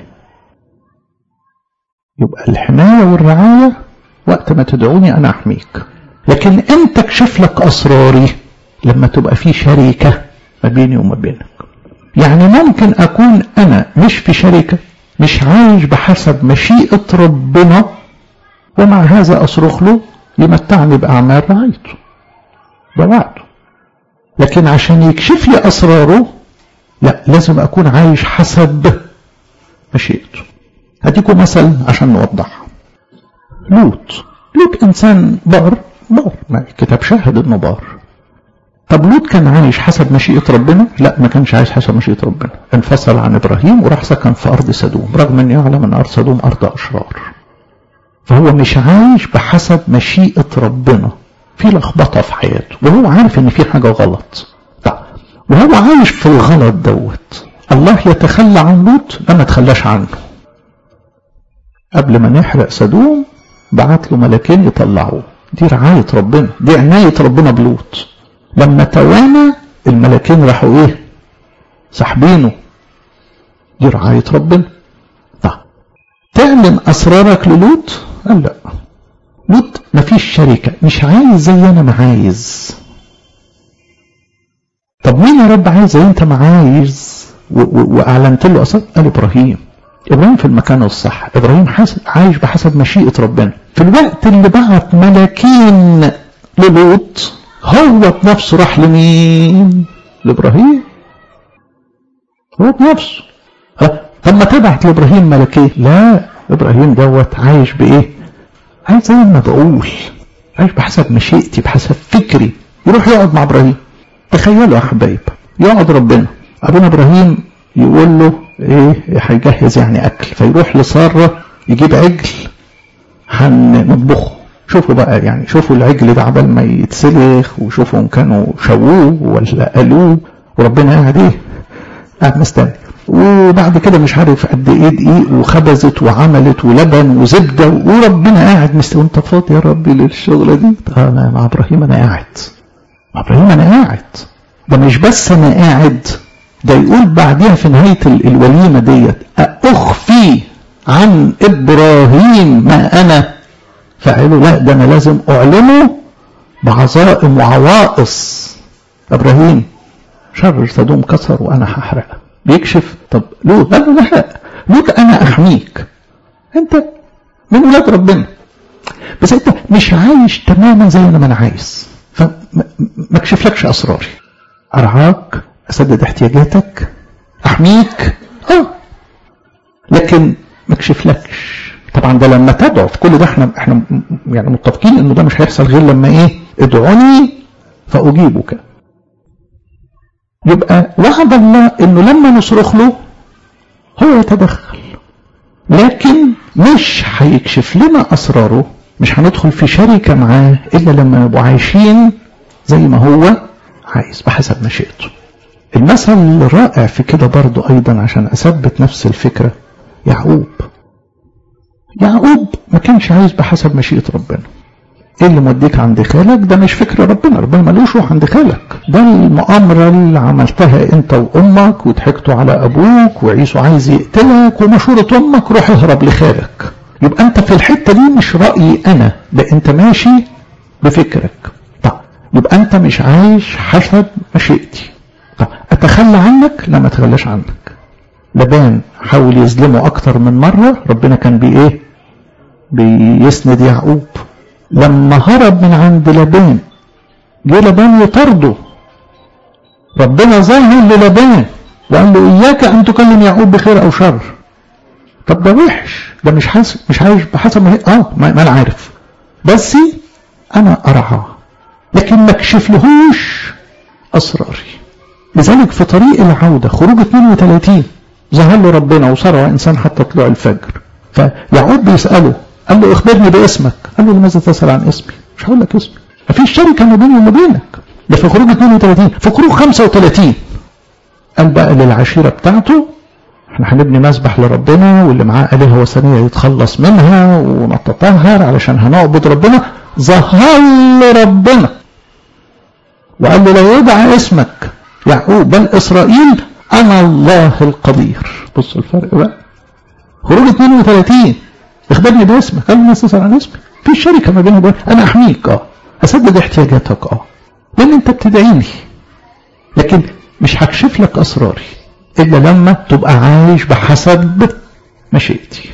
يبقى الحماية والرعاية وقت ما تدعوني أنا أحميك، لكن أنت اكشف لك أسراري لما تبقى في شركة ما بيني وما بينك. يعني ممكن أكون أنا مش في شركة، مش عايش بحسب مشيئة ربنا، ومع هذا أصرخ له يمتعني بأعمال رعايته بوعده. لكن عشان يكشف لي أسراره لا، لازم أكون عايش حسب مشيئته. هديكم مثل عشان نوضحها. لوط لوط إنسان بار بار ما الكتاب شاهد إنه بار. طب لوط كان عايش حسب مشيئة ربنا؟ لا، ما كانش عايش حسب مشيئة ربنا. انفصل عن إبراهيم وراح سكن في أرض سدوم، رغم أن يعلم أن أرض سدوم أرض أشرار. فهو مش عايش بحسب مشيئة ربنا، في لخبطة في حياته وهو عارف ان في حاجة غلط. طيب وهو عايش في الغلط دوت الله يتخلى عن لوط؟ لا، ما تخلاش عنه. قبل ما نحرق سدوم بعت له ملكين يطلعوه. دي رعاية ربنا، دي عناية ربنا بلوط. لما توانى الملكين راحوا ايه سحبينه. دي رعاية ربنا. طيب تعلن اسرارك للوط؟ قال لا، لوط مفيش شركة، مش عايز زي انا ما عايز. طب مين يا رب عايز زي انت ما عايز واعلنت له اصلا؟ قال ابراهيم. ابراهيم في المكان الصح. ابراهيم عايش بحسب مشيئة ربنا. في الوقت اللي بعت ملاكين للوط هو بنفسه راح لمين؟ لابراهيم. هو بنفسه. طب ما تبعت لابراهيم ملكيه؟ لا، ابراهيم دوت عايش بايه؟ عايز زي ما بقول، عايش بحسب مشيئتي بحسب فكري. يروح يقعد مع ابراهيم. تخيلوا يا حبايب، يقعد ربنا ابونا ابراهيم يقول له ايه هيجهز يعني اكل، فيروح لساره يجيب عجل هنطبخه. شوفوا بقى يعني، شوفوا العجل ده عبال ما يتسلخ، وشوفوا ان كانوا شووه ولا قالوه، وربنا قاعد ايه؟ قاعد مستني. وبعد كده مش عارف قد ايه دقيق وخبزت وعملت ولبن وزبده، وربنا قاعد مستني. وانت فاضي يا ربي للشغله دي؟ انا مع ابراهيم انا قاعد، مع ابراهيم انا قاعد. ده مش بس انا قاعد، ده يقول بعديها في نهايه الوليمه ديت اخفي عن ابراهيم ما انا فعله. لا، ده انا لازم اعلنه بعظائم وعوائص. ابراهيم شر سدوم كسر وانا هحرقه. بيكشف. طب لوط؟ لا لا لا، لوط انا احميك، انت من ولاد ربنا، بس انت مش عايش تماما زي ما انا عايز، فما اكشفلكش اسراري. ارعاك، اسدد احتياجاتك، احميك، اه لكن ما اكشفلكش. طبعا ده لما تدعو في كل ده، احنا احنا يعني متفقين انه ده مش هيحصل غير لما ايه؟ ادعوني فاجيبك. يبقى وعد الله انه لما نصرخ له هو يتدخل، لكن مش هيكشف لنا اسراره، مش هندخل في شركه معاه الا لما نبقى عايشين زي ما هو عايز بحسب مشيئته. المثل الرائع في كده برضو ايضا عشان اثبت نفس الفكره، يعقوب. يعقوب ما كانش عايز بحسب مشيئه ربنا. ايه اللي موديك عند خالك؟ ده مش فكر ربنا، ربنا مالوش روح عند خالك، ده المؤامره اللي عملتها انت وامك وضحكتوا على ابوك، وعيسو عايز يقتلك، ومشوره امك روح اهرب لخالك. يبقى انت في الحته دي مش رايي انا، ده انت ماشي بفكرك. طب يبقى انت مش عايش حسب مشيئتي. طب اتخلى عنك؟ لا، ما اتخلاش عنك. لبان حاول يظلمه اكتر من مره، ربنا كان بي ايه؟ بيسند يعقوب. لما هرب من عند لبان، جه لبان يطرده، ربنا ظهر للبان وقال له اياك ان تكلم يعقوب بخير او شر. طب ده وحش، ده مش حاسب، مش عايش بحسب ما هي. اه ما, ما انا عارف، بس انا ارعاه، لكن ما اكشفلهوش اسراري. لذلك في طريق العوده خروج اثنين وثلاثين ظهر له ربنا وصار انسان حتى طلوع الفجر. فيعقوب بيساله، قال له اخبرني باسمك. قال له لماذا تسأل عن اسمي؟ مش هقول لك اسمي، مفيش شركه ما بيني وما بينك. ده في خروج اثنين وثلاثين. في خروج خمسة وثلاثين قال بقى للعشيره بتاعته احنا هنبني مسبح لربنا، واللي معاه آلهة وثنية يتخلص منها ونتطهر علشان هنعبد ربنا. ظهر له ربنا وقال له لا يدعى اسمك يعقوب بل اسرائيل، انا الله القدير. بصوا الفرق بقى. خروج اثنين وثلاثين اخبرني باسمك، قال لي الناس تسأل عن اسمي. في شركه ما بيني وبين، انا احميك، اه اسدد احتياجاتك، اه لان انت بتدعيني، لكن مش هكشف لك اسراري الا لما تبقى عايش بحسب مشيئتي.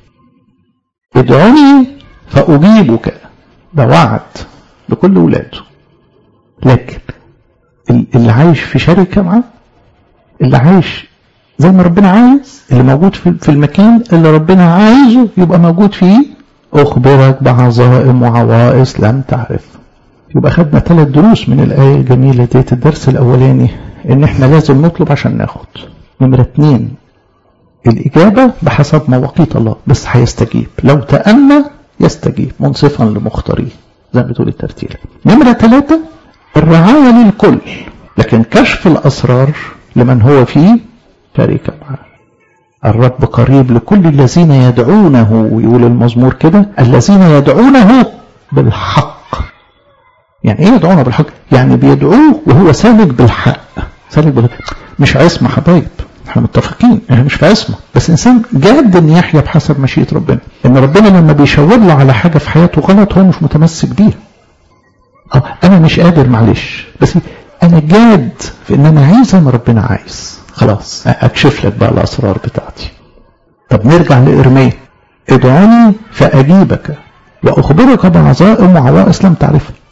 ادعوني فاجيبك، ده وعد لكل ولاده. لكن اللي عايش في شركه معاه، اللي عايش زي ما ربنا عايز، اللي موجود في المكان اللي ربنا عايزه يبقى موجود فيه، اخبرك بعظائم وعوائص لم تعرف. يبقى خدنا ثلاث دروس من الآية الجميلة ديت. الدرس الأولاني ان احنا لازم نطلب عشان ناخد. نمرة اتنين الإجابة بحسب مواقيت الله، بس هيستجيب لو تأنى يستجيب منصفا لمختاريه زي ما بتقول الترتيل. نمرة ثلاثة الرعاية للكل، لكن كشف الأسرار لمن هو فيه شريكة معه. الرب قريب لكل الذين يدعونه، ويقول المزمور كده الذين يدعونه بالحق. يعني ايه يدعونه بالحق؟ يعني بيدعوه وهو سالك بالحق. سالك بالحق مش عصمة حبايب، احنا متفقين احنا مش في عصمة، بس انسان جاد ان يحيا بحسب مشيئة ربنا. ان ربنا لما بيشاور له على حاجة في حياته غلط هو مش متمسك بيها. اه انا مش قادر معلش، بس انا جاد في ان انا عايز زي ما ربنا عايز، خلاص اكشف لك بقى الاسرار بتاعتي. طب نرجع لإرميا. ادعوني فاجيبك واخبرك بعظائم وعوائص لم تعرفها.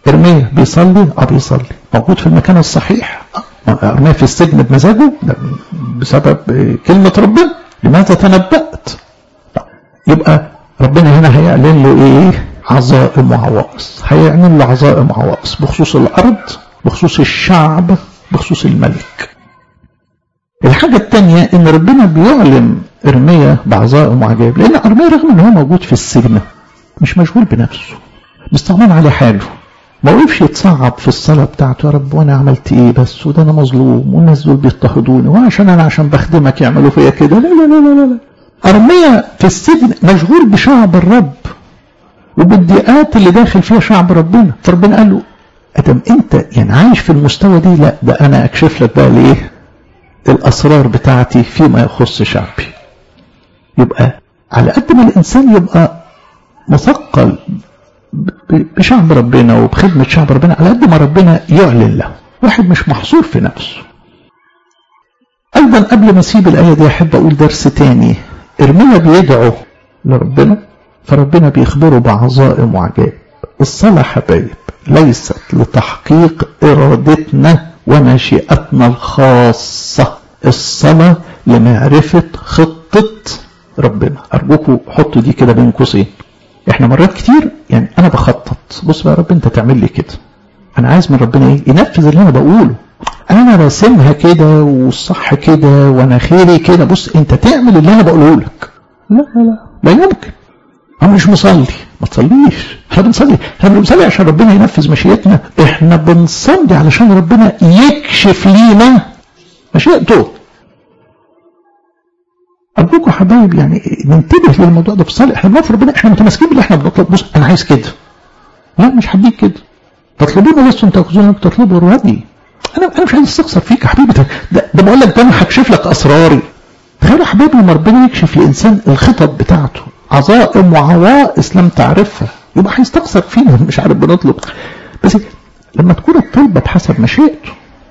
ارميا بيصلي اه بيصلي، موجود في المكان الصحيح. ارميا في السجن بمزاجه ده بسبب كلمة ربنا. لماذا تنبأت؟ يبقى ربنا هنا هيعلن له ايه؟ عظائم وعوائص. هيعلن له عظائم وعوائص بخصوص الارض، بخصوص الشعب، بخصوص الملك. الحاجة الثانية ان ربنا بيعلن ارميا بعظائم وعجائب، لان ارميا رغم ان هو موجود في السجن مش مشغول بنفسه، مستعمل على حاله، ما وقفش يتصعب في الصلاة بتاعته يا رب وانا عملت ايه بس، وده انا مظلوم والناس دول بيضطهدوني وعشان انا عشان بخدمك يعملوا فيا كده. لا لا لا لا لا. ارميا في السجن مشغول بشعب الرب وبالضيقات اللي داخل فيها شعب ربنا. فربنا قال له ادم انت يعني عايش في المستوى دي، لا ده انا اكشف لك بقى ليه الاسرار بتاعتي فيما يخص شعبي. يبقى على قد ما الانسان يبقى مثقل بشعب ربنا وبخدمة شعب ربنا، على قد ما ربنا يعلن له. واحد مش محصور في نفسه. ايضا قبل ما اسيب الايه دي احب اقول درس تاني. ارميا بيدعو لربنا فربنا بيخبره بعظائم وعجائب. الصلاة حبايب ليست لتحقيق ارادتنا ومشيئتنا الخاصة، الصلاة لمعرفة خطة ربنا. ارجوكم حطوا دي كده بين قوسين. احنا مرات كتير يعني انا بخطط، بص بقى يا رب انت تعمل لي كده، انا عايز من ربنا ايه؟ ينفذ اللي انا بقوله. انا راسمها كده والصح كده وانا خيري كده، بص انت تعمل اللي انا بقوله لك. لا لا لا لا يمكن. انا مش مصلي، ما تصليش. احنا بنصلي احنا بنصلي عشان ربنا ينفذ مشيئتنا، احنا بنصلي علشان ربنا يكشف لينا مشيئته. أرجوكم حبايب يعني ننتبه للموضوع ده في الصلاة. احنا بنطلب ربنا، احنا متمسكين باللي احنا بنطلب. بص انا عايز كده، لا مش هديك كده، تطلبون لستم تاخذون تطلبوا الردي. انا انا مش عايز استخسر فيك يا حبيبي، ده, ده بقول لك ده انا هكشف لك اسراري. تخيل يا حبايبي لما ربنا يكشف للانسان الخطط بتاعته، عظائم وعوائص لم تعرفها، يبقى هيستخسر فينا مش عارف بنطلب. بس لما تكون الطلبة بحسب مشيئته.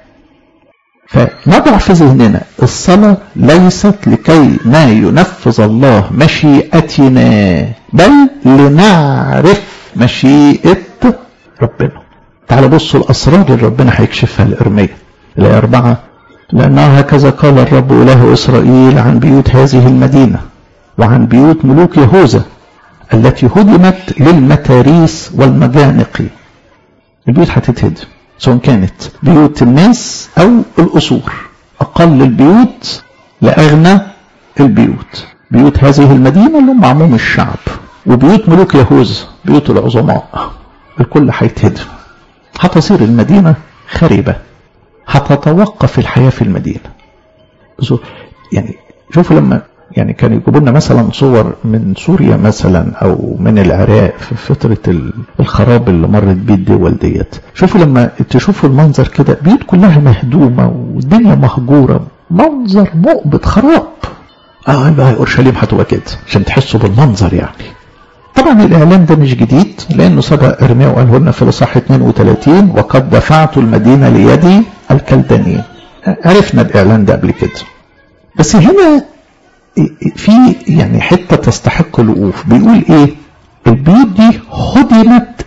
فنضع في ذهننا الصلاة ليست لكي ما ينفذ الله مشيئتنا، بل لنعرف مشيئة ربنا. تعالوا بصوا الأسرار اللي ربنا هيكشفها لإرميا. الآية أربعة: لأنه هكذا قال الرب إله إسرائيل عن بيوت هذه المدينة وعن بيوت ملوك يهوذا التي هدمت للمتاريس والمجانق. البيوت هتتهدم سواء كانت بيوت الناس أو الأصول، أقل البيوت لأغنى البيوت. بيوت هذه المدينة اللي هم عموم الشعب، وبيوت ملوك يهوذا بيوت العظماء، الكل هيتهدم. هتصير المدينة خربة، هتتوقف الحياة في المدينة. يعني شوفوا لما يعني كانوا يجيبوا لنا مثلا صور من سوريا مثلا او من العراق في فتره الخراب اللي مرت بيه الدول ديت، شوفوا لما تشوفوا المنظر كده، بيوت كلها مهدومه والدنيا مهجوره، منظر مؤبد خراب. اه بقى اورشليم هتبقى كده عشان تحسوا بالمنظر. يعني طبعا الاعلان ده مش جديد، لانه سبق ارميا وقاله لنا في الاصحاح اثنين وثلاثين: وقد دفعت المدينه ليدي الكلدانيين. عرفنا الاعلان ده قبل كده، بس هنا في يعني حتة تستحق الوقوف. بيقول ايه؟ البيوت دي هدمت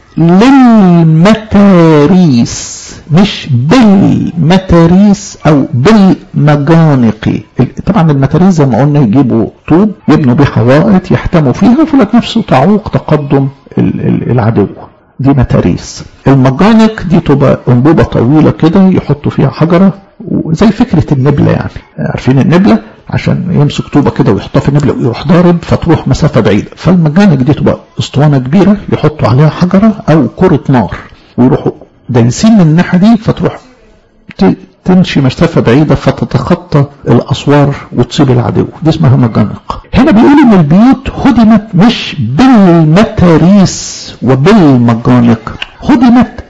للمتاريس، مش بالمتاريس او بالمجانق. طبعا المتاريس زي ما قلنا يجيبوا طوب يبنوا بيه حوائط يحتموا فيها فلك نفسه تعوق تقدم العدو، دي متاريس. المجانق دي تبقى انبوبة طويلة كده يحطوا فيها حجرة، زي فكرة النبلة. يعني عارفين النبلة عشان يمسك طوبة كده ويحطها في النبلة ويروح ضارب فتروح مسافة بعيدة. فالمجانق دي تبقى اسطوانة كبيرة يحطوا عليها حجرة او كرة نار ويروحوا دايسين من الناحية دي فتروح تمشي مسافة بعيدة فتتخطى الاسوار وتصيب العدو. دي اسمها مجانق. هنا بيقول ان البيوت هدمت مش بالمتاريس وبالمجانق، هدمت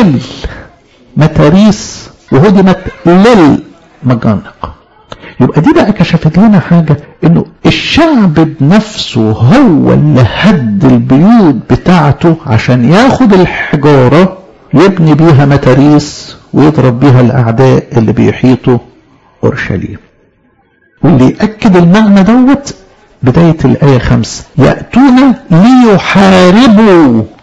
للمتاريس وهدمت للمجانق. يبقى دي بقى كشفت لنا حاجة، انه الشعب بنفسه هو اللي هد البيوت بتاعته عشان ياخد الحجارة يبني بيها متاريس ويضرب بيها الاعداء اللي بيحيطوا اورشليم. واللي يأكد المعنى دوت بداية الآية خمسة: يأتون ليحاربوا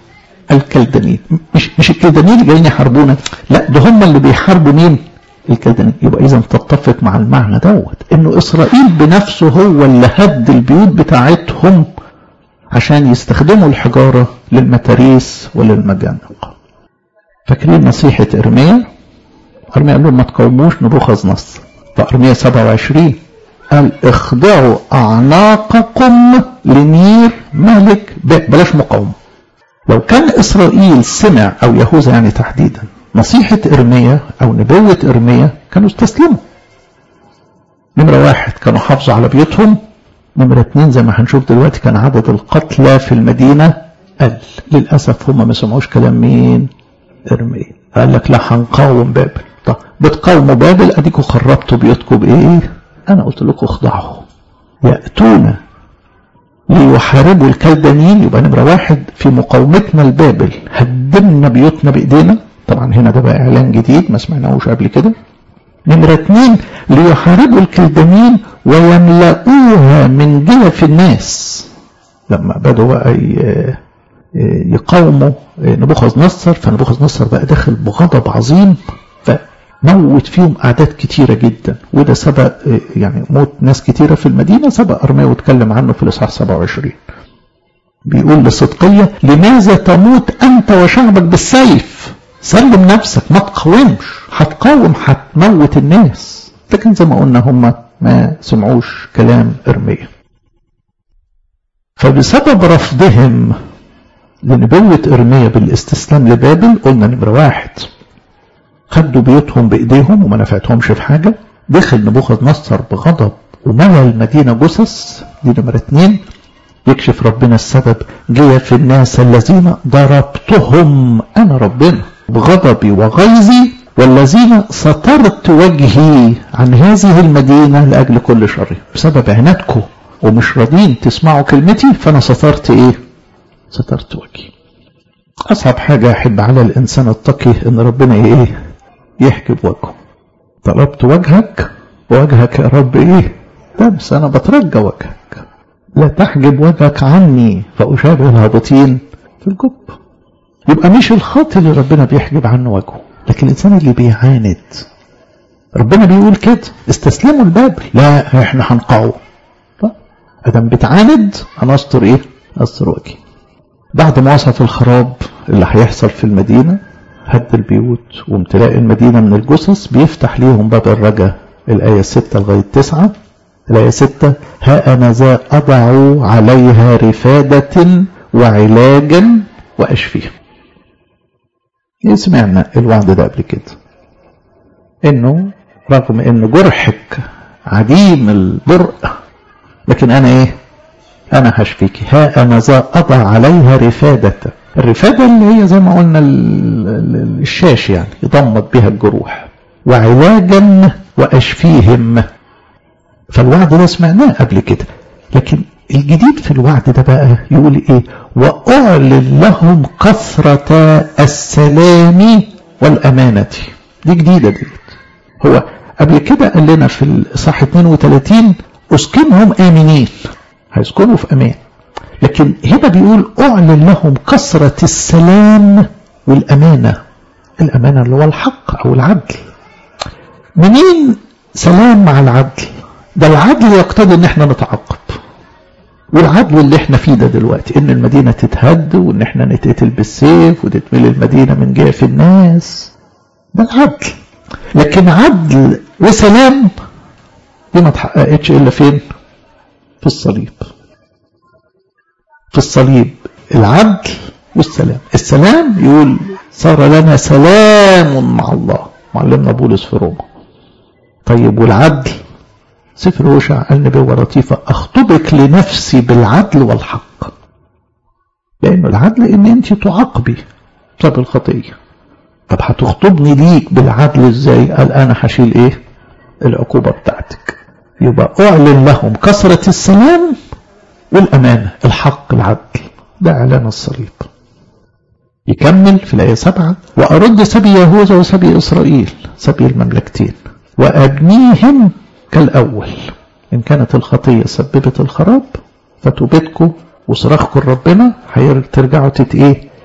الكلدانيين. مش مش الكلدانيين اللي جايين يحاربونا، لا ده هم اللي بيحاربوا مين؟ الكلدانيين. يبقى اذا تتفق مع المعنى دوت انه اسرائيل بنفسه هو اللي هد البيوت بتاعتهم عشان يستخدموا الحجاره للمتاريس وللمجانق. فاكرين نصيحه ارميا؟ ارميا قال لهم ما تقاوموش نبوخذ نصر. فارميا سبعة وعشرين قال اخضعوا اعناقكم لنير ملك بابل. بلاش مقاومه. لو كان اسرائيل سمع او يهوذا يعني تحديدا نصيحه ارميا او نبوه ارميا كانوا استسلموا. نمره واحد كانوا حافظوا على بيوتهم. نمره اتنين زي ما هنشوف دلوقتي كان عدد القتلى في المدينه قل. للاسف هم ما سمعوش كلام مين؟ ارميا. قال لك لا هنقاوم بابل. طب بتقاوموا بابل اديكوا خربتوا بيوتكم بايه؟ انا قلت لكم اخضعوا. ياتون ليحاربوا الكلدانيين. يبقى نمره واحد في مقاومتنا لبابل هدمنا بيوتنا بايدينا. طبعا هنا ده بقى اعلان جديد ما سمعناهوش قبل كده. نمره اتنين ليحاربوا الكلدانيين ويملؤوها من جلف الناس. لما بدوا بقى يقاوموا نبوخذ نصر فنبوخذ نصر بقى داخل بغضب عظيم فموت فيهم اعداد كتيره جدا. وده سبق يعني موت ناس كتيره في المدينه. سبق ارميا واتكلم عنه في الاصحاح سبعة وعشرين. بيقول لصدقيه لماذا تموت انت وشعبك بالسيف؟ سلم نفسك ما تقاومش. هتقاوم هتموت الناس. لكن زي ما قلنا هم ما سمعوش كلام ارميا. فبسبب رفضهم لنبوة ارميا بالاستسلام لبابل قلنا نمرة واحد خدوا بيوتهم بايديهم وما نفعتهمش في حاجة. دخل نبوخذ نصر بغضب وملى المدينة جثث. دي نمرة اتنين يكشف ربنا السبب. جاء في الناس الذين ضربتهم انا ربنا بغضبي وغيظي والذين سترت وجهي عن هذه المدينة لأجل كل شر. بسبب عنادكم ومش راضين تسمعوا كلمتي فانا سترت ايه؟ سترت وجهي. اصعب حاجة احب على الانسان التقي ان ربنا ايه؟ يحجب وجهه. طلبت وجهك وجهك يا رب ايه؟ لا بس انا بترجى وجهك. لا تحجب وجهك عني فاشابه الهابطين في الجب. يبقى مش الخاطئ اللي ربنا بيحجب عنه وجهه لكن الانسان اللي بيعاند. ربنا بيقول كده استسلموا لبابل. لا احنا هنقاوم. ادم بتعاند انا استر ايه؟ استر وجهي. بعد ما وصف الخراب اللي هيحصل في المدينة هد البيوت وامتلاء المدينة من الجثث بيفتح ليهم باب الرجاء. الآية ستة لغاية تسعة. الآية ستة ها أنا ذا أضع عليها رفادة وعلاجا وأشفيها. سمعنا الوعد ده قبل كده إنه رغم إن جرحك عديم البرء لكن أنا إيه؟ أنا هشفيك. ها أنا ذا أضع عليها رفادة. الرفادة اللي هي زي ما قلنا الشاش يعني يضمد بها الجروح. وعلاجا وأشفيهم. فالوعد ده سمعناه قبل كده لكن الجديد في الوعد ده بقى يقول إيه؟ وأعلن لهم كثرة السلام والأمانة. دي جديدة دي. هو قبل كده قال لنا في الإصحاح اثنين وثلاثين أسكنهم آمنين. هيسكنوا في أمان. لكن هنا بيقول أعلن لهم كثرة السلام والأمانة. الأمانة اللي هو الحق أو العدل. منين سلام مع العدل؟ ده العدل يقتضي ان احنا نتعاقب. والعدل اللي احنا فيه ده دلوقتي ان المدينة تتهد وان احنا نتقتل بالسيف وتتملي المدينة من جهة الناس. ده العدل. لكن عدل وسلام دي ما تحققتش الا فين؟ في الصليب. في الصليب العدل والسلام. السلام يقول صار لنا سلام مع الله. معلمنا بولس في روما. طيب والعدل؟ سفر هوشع قال نبوة لطيفة أخطبك لنفسي بالعدل والحق. لأنه العدل إن أنت تعاقبي بسبب الخطية. طب هتخطبني ليك بالعدل إزاي؟ قال أنا هشيل إيه؟ العقوبة بتاعتك. يبقى أعلن لهم كثرة السلام والأمانة. الحق العدل ده إعلان الصليب. يكمل في الآية سبعة وأرد سبي يهوذا وسبي إسرائيل سبي المملكتين وأبنيهم كالأول. إن كانت الخطية سببت الخراب فتوبتكم وصراخكم لربنا هترجعوا تت إيه؟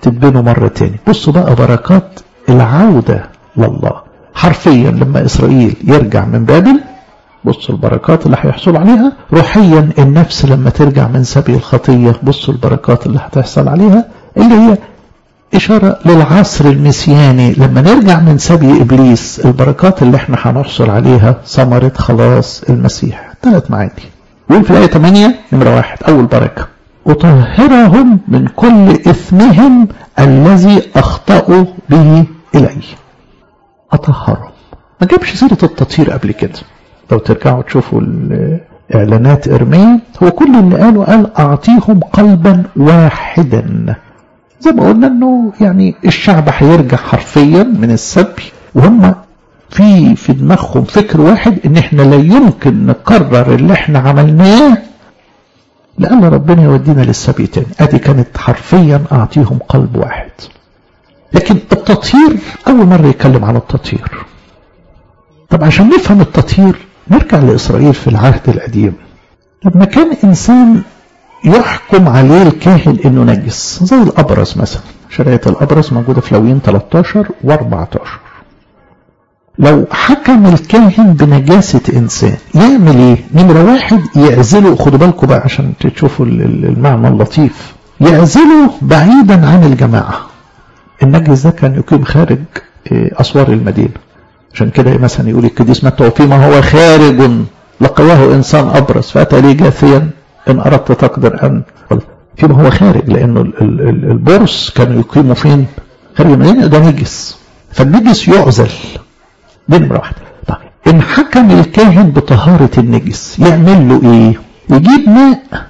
تتبنوا مرة تاني. بصوا بقى بركات العودة لله حرفيا لما إسرائيل يرجع من بابل. بصوا البركات اللي هيحصل عليها روحيا. النفس لما ترجع من سبي الخطية بصوا البركات اللي هتحصل عليها، اللي هي إشارة للعصر المسياني لما نرجع من سبي إبليس. البركات اللي احنا هنحصل عليها ثمرة خلاص المسيح. ثلاث معاني. يقول في الآية ثمانية نمرة واحد أول بركة أطهرهم من كل إثمهم الذي أخطأوا به إلي. أطهرهم. ما جابش سيرة التطهير قبل كده. لو ترجعوا تشوفوا الإعلانات إرميا هو كل اللي قاله قال أعطيهم قلبا واحدا. زي ما قلنا انه يعني الشعب هيرجع حرفيا من السبي وهم في في دماغهم فكر واحد ان احنا لا يمكن نكرر اللي احنا عملناه لأن ربنا يودينا للسبي تاني. ادي كانت حرفيا اعطيهم قلب واحد. لكن التطهير اول مرة يتكلم على التطهير. طب عشان نفهم التطهير نرجع لإسرائيل في العهد القديم. لما كان انسان يحكم عليه الكاهن انه نجس زي الابرص مثلا. شريعة الابرص موجودة في لاويين ثلاثة عشر وأربعة عشر. لو حكم الكاهن بنجاسة انسان يعمل ايه؟ نمرة واحد يعزله. خدوا بالكم بقى عشان تشوفوا المعنى اللطيف. يعزله بعيدا عن الجماعة. النجس ده كان يقيم خارج اسوار المدينة. عشان كده مثلا يقول القديس متى فيما هو خارج لقياه انسان ابرص فاتى لي جاثيا إن أردت تقدر أن فيما هو خارج. لأنه البرص كانوا يقيموا فين؟ خارج المدينة. ده نجس فالنجس يعزل. دي نمرة واحدة. طيب إن حكم الكاهن بطهارة النجس يعمل له إيه؟ يجيب ماء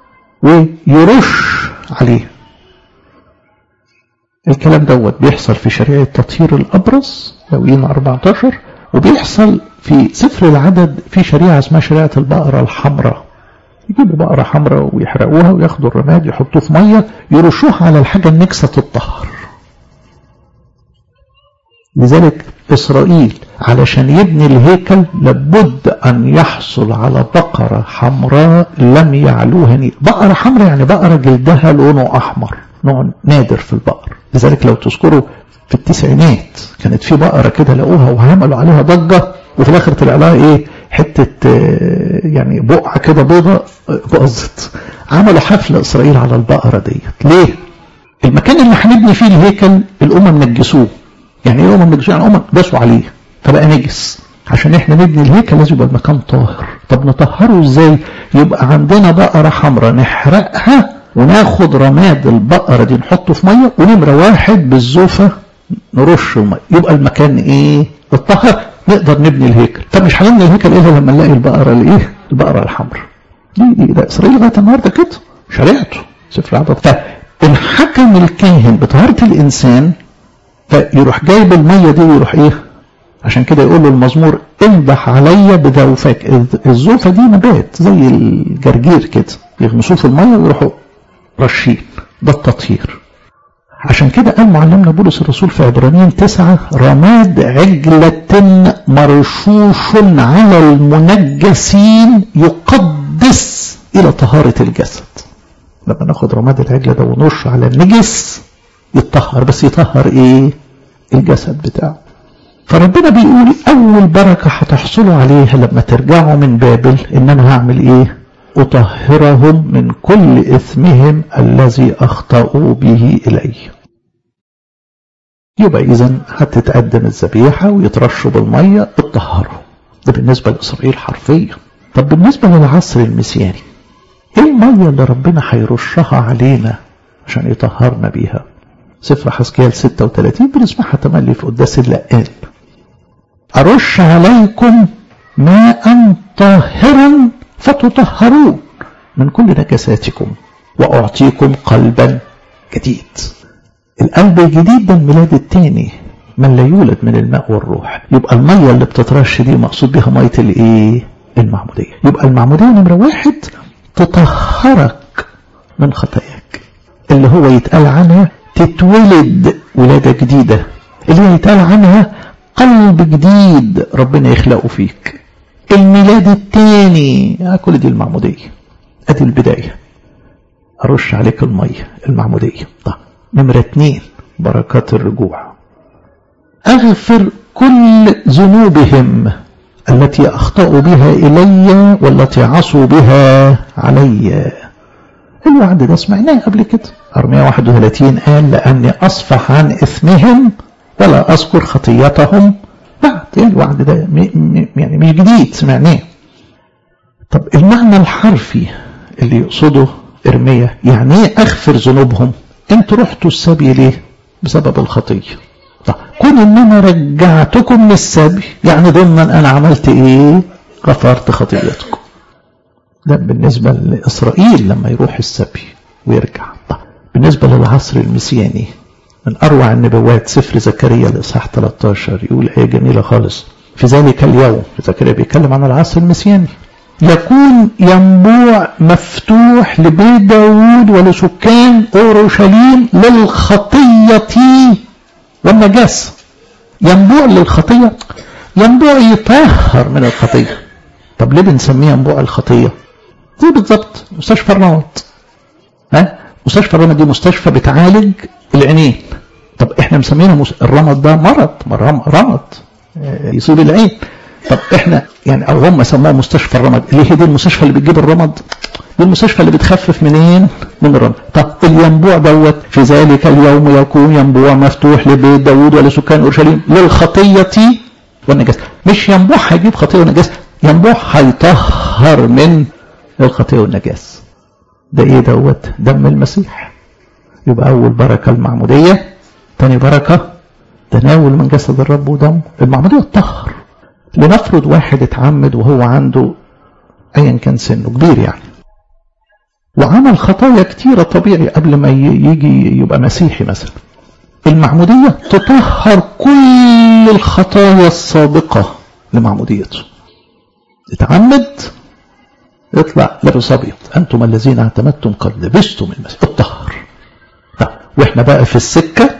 ويرش عليه. الكلام دوت بيحصل في شريعة تطهير الأبرص لاويين أربعة عشر وبيحصل في سفر العدد في شريعة اسمها شريعة البقرة الحمراء. يجيبوا بقرة حمراء ويحرقوها وياخدوا الرماد يحطوه في مية يرشوها على الحاجة النجسة تطهر. لذلك إسرائيل علشان يبني الهيكل لابد أن يحصل على بقرة حمراء لم يعلوها نيل. بقرة حمراء يعني بقرة جلدها لونه أحمر، نوع نادر في البقر. لذلك لو تذكروا في التسعينات كانت في بقرة كده لقوها وعملوا عليها ضجة وفي الآخر طلع لها إيه؟ حتة يعني بقعة كده بيضة باظت. عملوا حفلة إسرائيل على البقرة ديت. ليه؟ المكان اللي هنبني فيه الهيكل الأمم نجسوه. يعني ايه أمم نجسوه؟ يعني أمم داسوا عليه فبقى نجس. عشان احنا نبني الهيكل لازم يبقى المكان طاهر. طب نطهره ازاي؟ يبقى عندنا بقرة حمراء نحرقها وناخد رماد البقرة دي نحطه في مية ونمرة واحد بالزوفة نرش المية يبقى المكان ايه؟ الطهر. نقدر نبني الهيكل. طب مش هنبني الهيكل الا لما نلاقي البقره الايه؟ البقره الحمراء. دي دي ده اسرائيل لغايه النهارده كده شريعته سفر العدد. فان حكم الكاهن بطهاره الانسان فيروح جايب الميه دي ويروح ايه؟ عشان كده يقول له المزمور انضح عليا بذوفك. الزوفه دي نبات زي الجرجير كده يغمسوه في الميه ويروحوا رشين. ده التطهير. عشان كده قال معلمنا بولس الرسول في عبرانيين تسعة رماد عجلة مرشوش على المنجسين يقدس إلى طهارة الجسد. لما ناخد رماد العجلة ده ونرش على النجس يتطهر. بس يطهر إيه؟ الجسد بتاعه. فربنا بيقول أول بركة هتحصلوا عليها لما ترجعوا من بابل إن أنا هعمل إيه؟ أطهرهم من كل إثمهم الذي أخطأوا به إلي. يبقى إذن هتتقدم الذبيحة ويترشوا بالمية اتطهروا. ده بالنسبة لإسرائيل حرفيا. طب بالنسبة للعصر المسياني إيه المية اللي ربنا هيرشها علينا عشان يطهرنا بيها؟ سفر حزقيال ستة وثلاثين بنسمعها تملي في قداس اللقان. أرش عليكم ماء طاهرا فتطهرون من كل نجاساتكم وأعطيكم قلبا جديد. القلب الجديد ده الميلاد الثاني من لا يولد من الماء والروح. يبقى المية اللي بتترش دي مقصود بها مية الايه؟ المعمودية. يبقى المعمودية نمرة واحد تطهرك من خطاياك اللي هو يتقال عنها تتولد ولادة جديدة اللي هي يتقال عنها قلب جديد ربنا يخلقه فيك. الميلاد الثاني كل دي المعمودية. ادي البداية. ارش عليك المية المعمودية. طب نمرة اتنين بركات الرجوع. أغفر كل ذنوبهم التي أخطأوا بها إلي والتي عصوا بها علي. الوعد ده سمعناه قبل كده. أرمية واحد وثلاثين قال لأني أصفح عن إثمهم ولا أذكر خطيتهم بعد. الوعد ده يعني مش جديد، سمعناه. طب المعنى الحرفي اللي يقصده إرميا يعني ايه أغفر ذنوبهم؟ انتوا رحتوا السبي ليه؟ بسبب الخطية. طب كون ان انا رجعتكم من السبي يعني ضمن انا عملت ايه؟ غفرت خطيئتكم. ده بالنسبة لإسرائيل لما يروح السبي ويرجع. طب بالنسبة للعصر المسياني من أروع النبوات سفر زكريا الإصحاح ثلاثة عشر يقول آية جميلة خالص. في ذلك اليوم زكريا بيتكلم عن العصر المسياني يكون ينبوع مفتوح لبيت داود ولسكان أورشليم للخطية والنجاسة. ينبوع للخطية، ينبوع يطهر من الخطية. طب ليه بنسميه ينبوع الخطية؟ زي بالضبط مستشفى الرمد. ها مستشفى الرمد دي مستشفى بتعالج العينين. طب احنا مسمينها مس... الرمد ده مرض رمد يصيب العين. طب احنا يعني او هم سموها مستشفى الرمد. ليه دي المستشفى اللي بتجيب الرمد؟ دي المستشفى اللي بتخفف منين؟ من الرمد. طب الينبوع دوت في ذلك اليوم يكون ينبوع مفتوح لبيت داود ولسكان اورشليم للخطية والنجاسة. مش ينبوع هيجيب خطية والنجاسة، ينبوع هيطهر من الخطية والنجاسة. ده ايه دوت؟ دم المسيح. يبقى اول بركة المعمودية، تاني بركة تناول من جسد الرب ودمه. المعمودية تطهر. لنفرض واحد اتعمد وهو عنده ايا كان سنه كبير يعني وعمل خطايا كتيرة طبيعي قبل ما يجي يبقى مسيحي مثلا. المعمودية تطهر كل الخطايا السابقة لمعموديته. اتعمد يطلع لابس ابيض، انتم الذين اعتمدتم قد لبستم المسيح. الطهر. واحنا بقى في السكة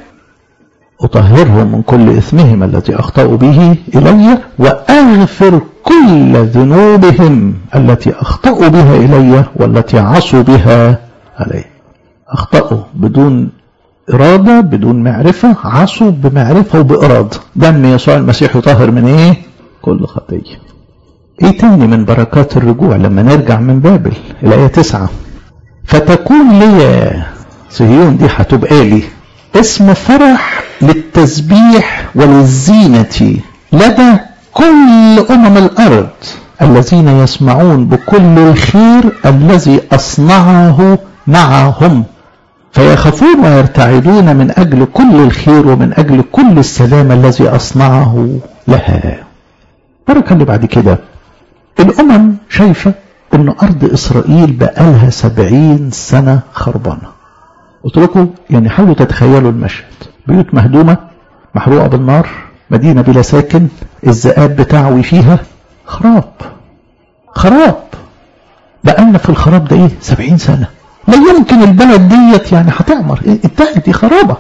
أطهرهم من كل إثمهم التي أخطأوا به إلي وأغفر كل ذنوبهم التي أخطأوا بها إلي والتي عصوا بها علي. أخطأوا بدون إرادة بدون معرفة، عصوا بمعرفة وبإرادة. دم يسوع المسيح يطهر من إيه؟ كل خطية. إيه تاني من بركات الرجوع لما نرجع من بابل؟ الآية تسعة فتكون لي صهيون دي هتبقى لي اسم فرح للتسبيح وللزينة لدى كل أمم الأرض الذين يسمعون بكل الخير الذي أصنعه معهم فيخافون ويرتعدون من أجل كل الخير ومن أجل كل السلام الذي أصنعه لها. بركة اللي بعد كده الأمم شايفة أن أرض إسرائيل بقالها سبعين سنة خربانة. قلت لكم يعني حاولوا تتخيلوا المشهد. بيوت مهدومة محروقة بالنار، مدينة بلا ساكن، الذئاب بتعوي فيها، خراب خراب. بقالنا في الخراب ده ايه؟ سبعين سنة. لا يمكن البلد ديت يعني هتعمر، انتهت، دي خرابة.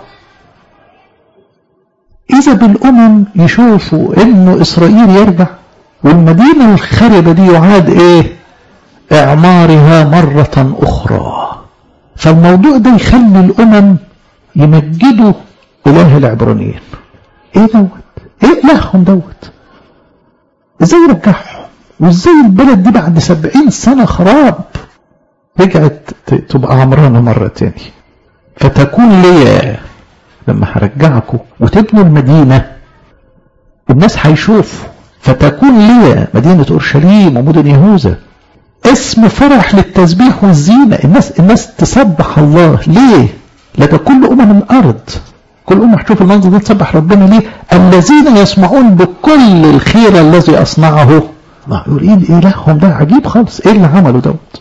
إذا بالأمم يشوفوا إنه إسرائيل يرجع والمدينة الخربة دي يعاد إيه؟ إعمارها مرة أخرى. فالموضوع ده يخلي الأمم يمجدوا إله العبرانيين. إيه دوت؟ إيه إلههم دوت؟ إزاي يرجعهم؟ وإزاي البلد دي بعد سبعين سنة خراب رجعت تبقى عمرانة مرة تاني؟ فتكون لي لما هرجعكم وتبنوا المدينة الناس هيشوفوا. فتكون لي مدينة أورشليم ومدن يهوذا اسم فرح للتسبيح والزينة. الناس الناس تسبح الله. ليه؟ لدى كل أمم الأرض. كل أمة هتشوف المنظر ده تسبح ربنا. ليه؟ الذين يسمعون بكل الخير الذي أصنعه. ما يقول إيه إلههم ده عجيب خالص. إيه اللي عمله دوت؟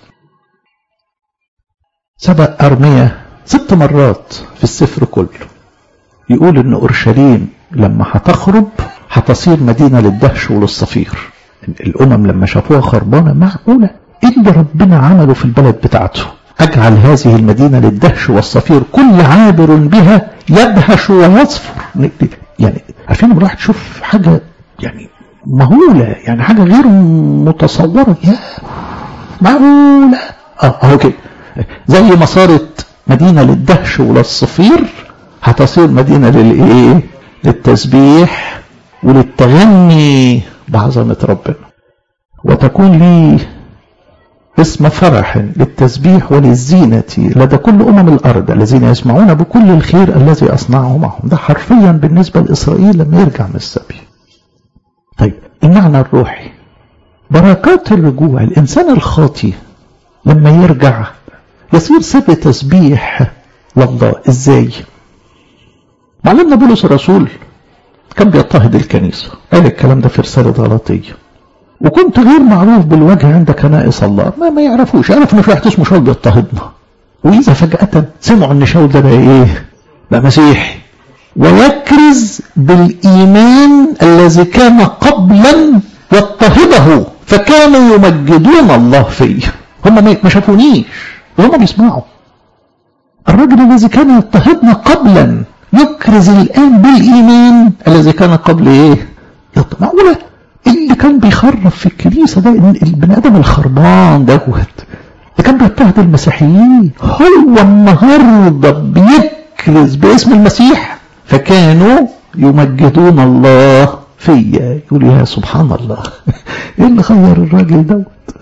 سبق أرمية ست مرات في السفر كله يقول إن أورشليم لما هتخرب هتصير مدينة للدهش وللصفير. الأمم لما شافوها خربانة معقولة؟ إيه اللي ربنا عمله في البلد بتاعته؟ أجعل هذه المدينة للدهش والصفير كل عابر بها يدهش ويصفر. يعني عارفين لما الواحد تشوف حاجة يعني مهولة، يعني حاجة غير متصورة. يا معقولة؟ اه اهو كده زي ما صارت مدينة للدهش وللصفير، هتصير مدينة للإيه؟ للتسبيح وللتغني بعظمة ربنا، وتكون لي اسم فرح للتسبيح وللزينة لدى كل أمم الأرض الذين يسمعون بكل الخير الذي أصنعه معهم. ده حرفيا بالنسبة لإسرائيل لما يرجع من السبي. طيب المعنى الروحي، بركات الرجوع، الإنسان الخاطي لما يرجع يصير سر تسبيح لله. إزاي؟ معلمنا بولس الرسول كان بيضطهد الكنيسة، قال الكلام ده في رسالة غلاطية، وكنت غير معروف بالوجه عند كنائس الله، ما ما يعرفوش، عرف ان في واحد اسمه شاول بيضطهدنا، واذا فجأة سمعوا ان شاول ده بقى ايه؟ بقى مسيحي، ويكرز بالايمان الذي كان قبلا يضطهده، فكانوا يمجدون الله فيه. هم ما شافونيش، هم بيسمعوا. الرجل الذي كان يضطهدنا قبلا يكرز الان بالايمان الذي كان قبل ايه؟ معقوله اللي كان بيخرب في الكنيسة ده البني آدم الخربان دوت اللي كان بيضطهد المسيحيين، هو النهارده بيكرز باسم المسيح، فكانوا يمجدون الله فيا. يقول يا سبحان الله ايه اللي غير الراجل دوت؟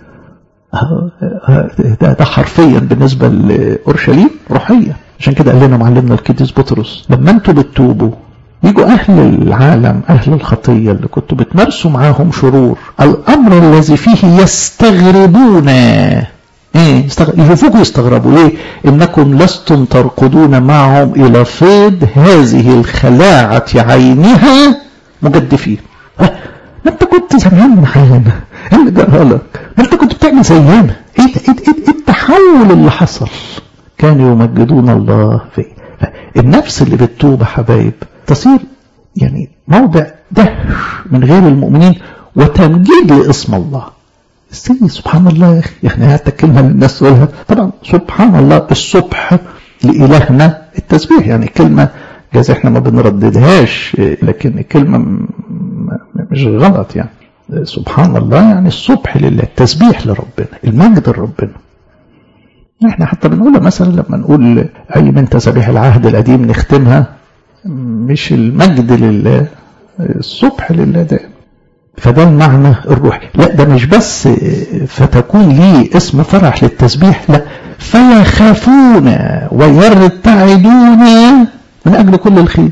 ده, ده حرفيا بالنسبة لأورشليم روحيا. عشان كده قال لنا معلمنا القديس بطرس لما انتوا بتتوبوا يجوا أهل العالم، أهل الخطية اللي كنتوا بتمارسوا معاهم شرور، الأمر الذي فيه يستغربون، إيه يشوفوكوا يستغربوا ليه؟ إنكم لستم ترقدون معهم إلى فيض هذه الخلاعة عينها مجدفين. ما أنت كنت زمان معانا، إيه اللي جرالك؟ ما أنت كنت بتعمل زينا، إيه إيه التحول اللي حصل؟ كانوا يمجدون الله فيه. النفس اللي بتتوب حبايب تصير يعني موضع دهش من غير المؤمنين وتمجيد لاسم الله. استني سبحان الله يا اخي، يعني حتى الكلمه اللي الناس تقولها طبعا سبحان الله الصبح لإلهنا التسبيح، يعني كلمه جاز احنا ما بنرددهاش لكن الكلمه مش غلط، يعني سبحان الله يعني الصبح لله، التسبيح لربنا، المجد لربنا. احنا حتى بنقولها مثلا لما نقول اي من تسابيح العهد القديم نختمها مش المجد لله، الصبح لله ده. فده المعنى الروحي. لا ده مش بس فتكون لي اسم فرح للتسبيح، لا فيخافون ويرتعدون من اجل كل الخير.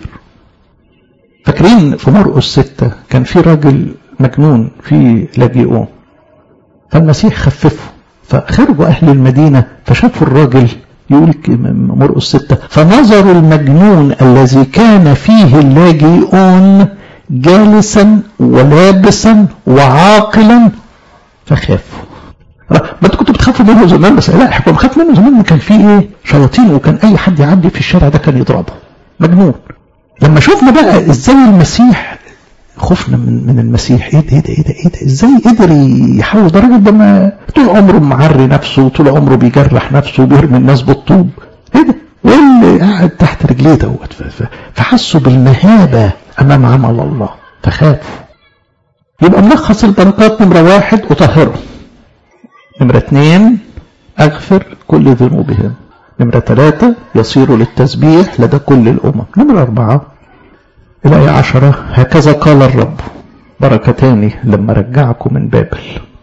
فاكرين في مرقس ستة كان في راجل مجنون في لاجئون، فالمسيح خففه، فخرجوا أهل المدينة فشافوا الراجل، يقول مرقس ستة فنظروا المجنون الذي كان فيه اللاجئون جالسا ولابسا وعاقلا فخافوا. ما انتوا كنتوا بتخافوا منه زمان، بس لا احنا بنخاف منه زمان كان فيه ايه؟ شياطين، وكان اي حد يعدي في الشارع ده كان يضربه مجنون. لما شفنا بقى ازاي المسيح، خفنا من من المسيح، ايه ده ايه ده ايه ده, إيه ده؟ ازاي قدر يحول ده؟ الراجل ده ما طول عمره معري نفسه، طول عمره بيجرح نفسه وبيرمي الناس بالطوب، ايه ده؟ وايه اللي قاعد تحت رجليه دوت؟ فحسوا بالمهابه امام عمل الله فخافوا. يبقى ملخص البركات: نمره واحد اطهرهم، نمره اثنين اغفر كل ذنوبهم، نمره ثلاثه يصيروا للتسبيح لدى كل الامم، نمره اربعه الآية عشرة هكذا قال الرب بركتان لما رجعكم من بابل،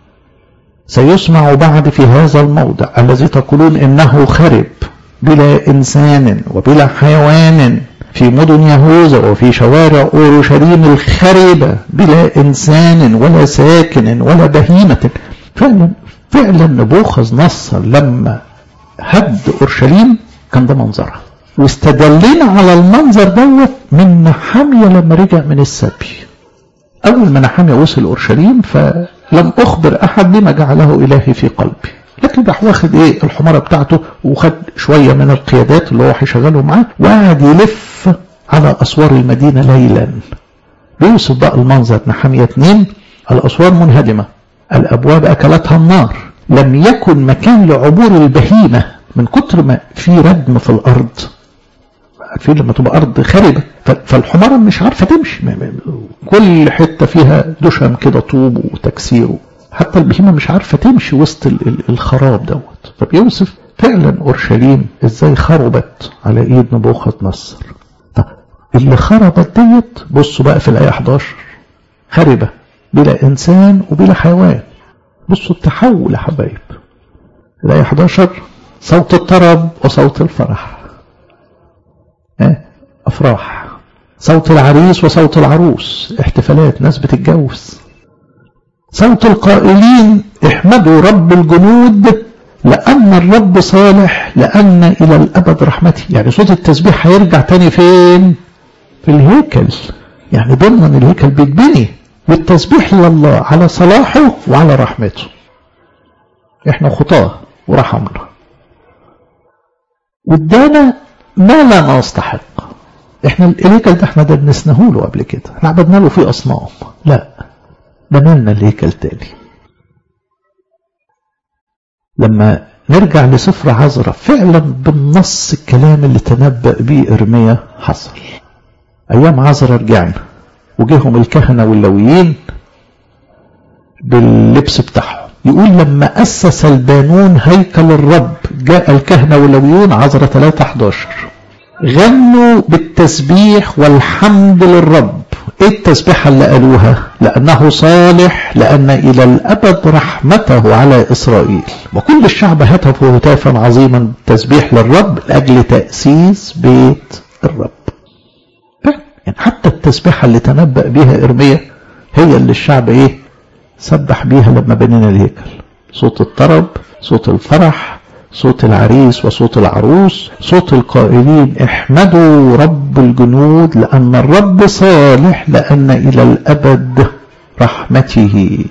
سيسمع بعد في هذا الموضع الذي تقولون إنه خرب بلا إنسان وبلا حيوان، في مدن يهوذا وفي شوارع أورشليم الخربة بلا إنسان ولا ساكن ولا بهيمة. فعلا فعلا نبوخذ نصر لما هد أورشليم كان ده منظرها، واستدلنا على المنظر دوت من نحمية لما رجع من السبي. أول ما نحمية وصل أورشليم فلم أخبر أحد بما جعله إلهي في قلبي، لكن راح واخد إيه الحمارة بتاعته وخد شوية من القيادات اللي هو هيشغله معاه وقعد يلف على أسوار المدينة ليلا. بيوصف بقى المنظر نحمية اتنين: الأسوار منهدمة، الأبواب أكلتها النار، لم يكن مكان لعبور البهيمة من كتر ما في ردم في الأرض. عارفين لما تبقى أرض خربة فالحمارة مش عارفة تمشي، كل حتة فيها دشم كده طوب وتكسير، حتى البهيمة مش عارفة تمشي وسط الخراب دوت. فبيوصف فعلا أورشليم ازاي خربت على ايد نبوخذ نصر. طب اللي خربت ديت بصوا بقى في الآية احد عشر، خربة بلا إنسان وبلا حيوان. بصوا التحول يا حبايب. الآية احد عشر صوت الطرب وصوت الفرح، اه أفراح، صوت العريس وصوت العروس، احتفالات، ناس بتتجوز. صوت القائلين احمدوا رب الجنود لأن الرب صالح لأن إلى الأبد رحمته. يعني صوت التسبيح هيرجع تاني فين؟ في الهيكل. يعني ضمن الهيكل بيتبني والتسبيح لله على صلاحه وعلى رحمته. احنا خطاه ورحمنا وادانا ما لا نستحق. احنا الهيكل ده احنا دنسناه له قبل كده، احنا عبدنا له فيه أصنام، لا بنالنا الهيكل تاني. لما نرجع لسفر عزرا فعلا بالنص الكلام اللي تنبأ به إرميا حصل. أيام عزرا رجعنا وجيهم الكهنة واللويين باللبس بتاعهم. يقول لما أسس البانون هيكل الرب جاء الكهنة واللويون، عزرا ثلاثة احد عشر، غنوا بالتسبيح والحمد للرب. ايه التسبيحة اللي قالوها؟ لأنه صالح لأن إلى الأبد رحمته على إسرائيل. وكل الشعب هتفوا هتافا عظيما تسبيح للرب لأجل تأسيس بيت الرب. يعني حتى التسبيحة اللي تنبأ بها إرميا هي اللي الشعب ايه سبح بيها لما بنينا الهيكل. صوت الطرب، صوت الفرح، صوت العريس وصوت العروس، صوت القائلين احمدوا رب الجنود لأن الرب صالح لأن إلى الأبد رحمته.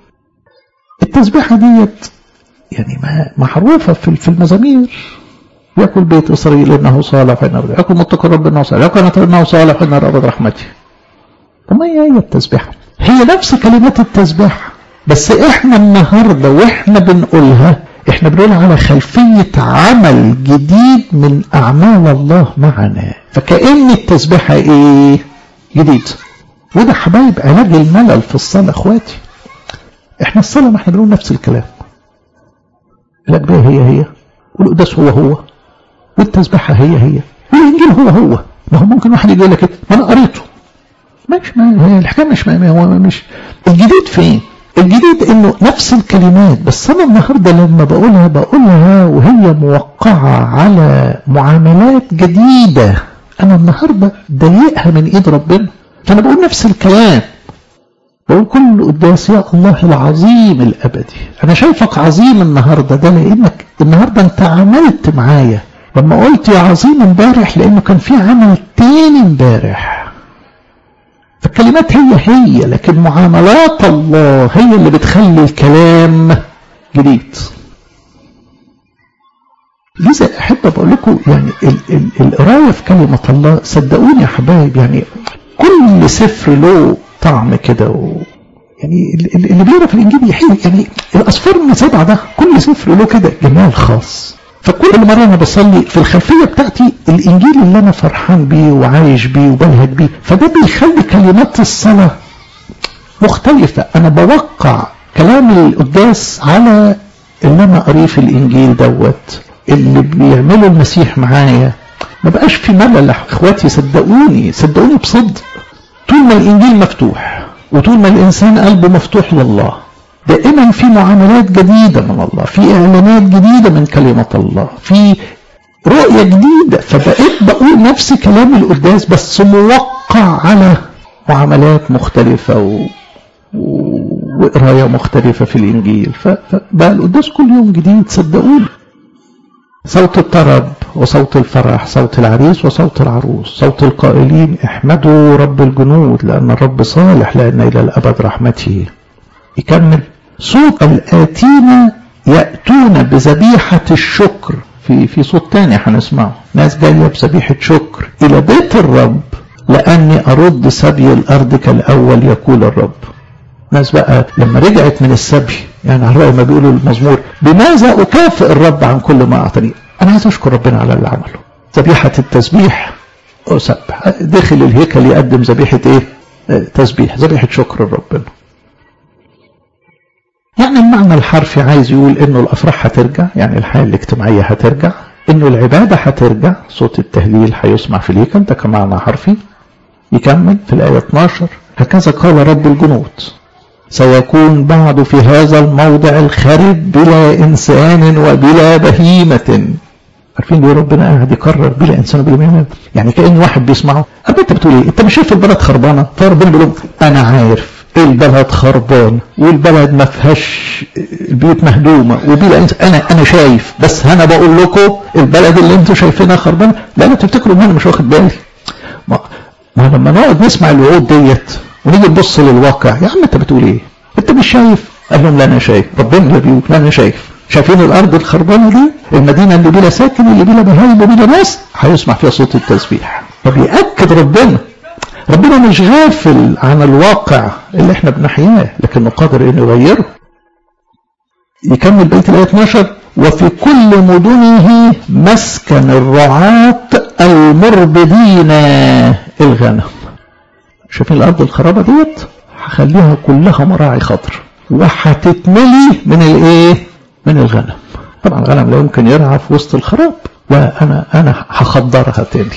التسبيحة ديت يعني معروفة في المزامير. يأكل بيت إسرائيل إنه صالح إنه رب، يأكل متقي رب إنه صالح، يأكل إنه صالح إنه رب رحمته. طب ما هي هي التسبيحة، هي نفس كلمات التسبيحة، بس إحنا النهاردة وإحنا بنقولها احنا بنقول على خلفية عمل جديد من اعمال الله معنا، فكأن التسبيحة ايه جديد. وده حبايب علاج الملل في الصلاة. اخواتي احنا الصلاة ما احنا بنقول نفس الكلام، الأجبية هي هي، والقداس هو هو، والتسبيحة هي هي، والإنجيل هو هو. ما هو ممكن واحد يقول لك ما انا قريته، مش ما هي الحكاية مش ما هو مش الجديد فين؟ الجديد انه نفس الكلمات، بس انا النهارده لما بقولها بقولها وهي موقعه على معاملات جديده. انا النهارده ضايقها من ايد ربنا، فانا بقول نفس الكلام. بقول كل قداس يا الله العظيم الابدي. انا شايفك عظيم النهارده، ده لانك النهارده انت عملت معايا. لما قلت يا عظيم امبارح لانه كان في عمل تاني امبارح. فالكلمات هي هي، لكن معاملات الله هي اللي بتخلي الكلام جديد. لذا احب اقول لكم يعني القرايه في كلمه الله صدقوني يا حبايب، يعني كل سفر له طعم كده و يعني اللي بيقرا في الانجيل يحيي. يعني الاصفار من سبعه ده كل سفر له كده جمال خاص. فكل مرة أنا بصلي في الخلفية بتاعتي الإنجيل اللي أنا فرحان بيه وعايش بيه وبلهج بيه، فده بيخلي كلمات الصلاة مختلفة. أنا بوقع كلام القداس على اللي أنا قريه في الإنجيل دوت اللي بيعمله المسيح معايا. ما بقاش في ملل إخواتي، صدقوني صدقوني بصدق. طول ما الإنجيل مفتوح وطول ما الإنسان قلبه مفتوح لله دائما في معاملات جديدة من الله، في إعلانات جديدة من كلمة الله، في رؤية جديدة. فبقيت بقول نفس كلام القداس بس موقع على معاملات مختلفة و... وقراية مختلفة في الإنجيل. فبقى القداس كل يوم جديد صدقوني. صوت الطرب وصوت الفرح، صوت العريس وصوت العروس، صوت القائلين احمدوا رب الجنود لأن الرب صالح لأن إلى الأبد رحمته. يكمل صوت الآتين يأتون بذبيحة الشكر. في في صوت تاني هنسمعه، ناس جاية بذبيحة شكر إلى بيت الرب لأني أرد سبي الأرض كالأول يقول الرب. ناس بقى لما رجعت من السبي يعني على رأي ما بيقولوا المزمور بماذا أكافئ الرب عن كل ما أعطاني. أنا عايز أشكر ربنا على اللي عمله. ذبيحة التسبيح أسبح، داخل الهيكل يقدم ذبيحة إيه؟ تسبيح، ذبيحة شكر لربنا. يعني المعنى الحرفي عايز يقول انه الافراح هترجع، يعني الحياة الاجتماعية هترجع، انه العبادة هترجع، صوت التهليل هيسمع في الهيكل، ده كمعنى حرفي. يكمل في الآية اتناشر: هكذا قال رب الجنود سيكون بعد في هذا الموضع الخرب بلا إنسان وبلا بهيمة. عارفين ليه ربنا قاعد يكرر بلا إنسان وبلا بهيمة؟ يعني كأن واحد بيسمعه، أبا أنت بتقول إيه؟ أنت مش شايف البلد خربانة؟ فربنا بيقول أنا عارف البلد خربان والبلد ما فيهاش، البيوت مهدومه وبلا إنسان، انا انا شايف، بس انا بقول لكم البلد اللي انتم شايفينها خربانه. لا لا تفتكروا ان انا مش واخد بالي. ما, ما لما نقعد نسمع الوعود ديت ونيجي نبص للواقع، يا عم انت بتقول ايه؟ انت مش شايف؟ قال لهم لا انا شايف. ربنا اللي بيقول لا انا شايف. شايفين الارض الخربانه دي، المدينه اللي بلا ساكن، اللي بلا بهايم وبلا ناس، هيسمع فيها صوت التسبيح. فبيأكد ربنا ربنا مش غافل عن الواقع اللي احنا بنحياه، لكنه قادر انه يغيره. يكمل بقيه الايه اتناشر: وفي كل مدنه مسكن الرعاة المربدين الغنم. شايفين الارض الخرابه ديت؟ هخليها كلها مراعي خضر وهتتملي من الايه؟ من الغنم. طبعا الغنم لا يمكن يرعى في وسط الخراب، وانا انا هخضرها تاني.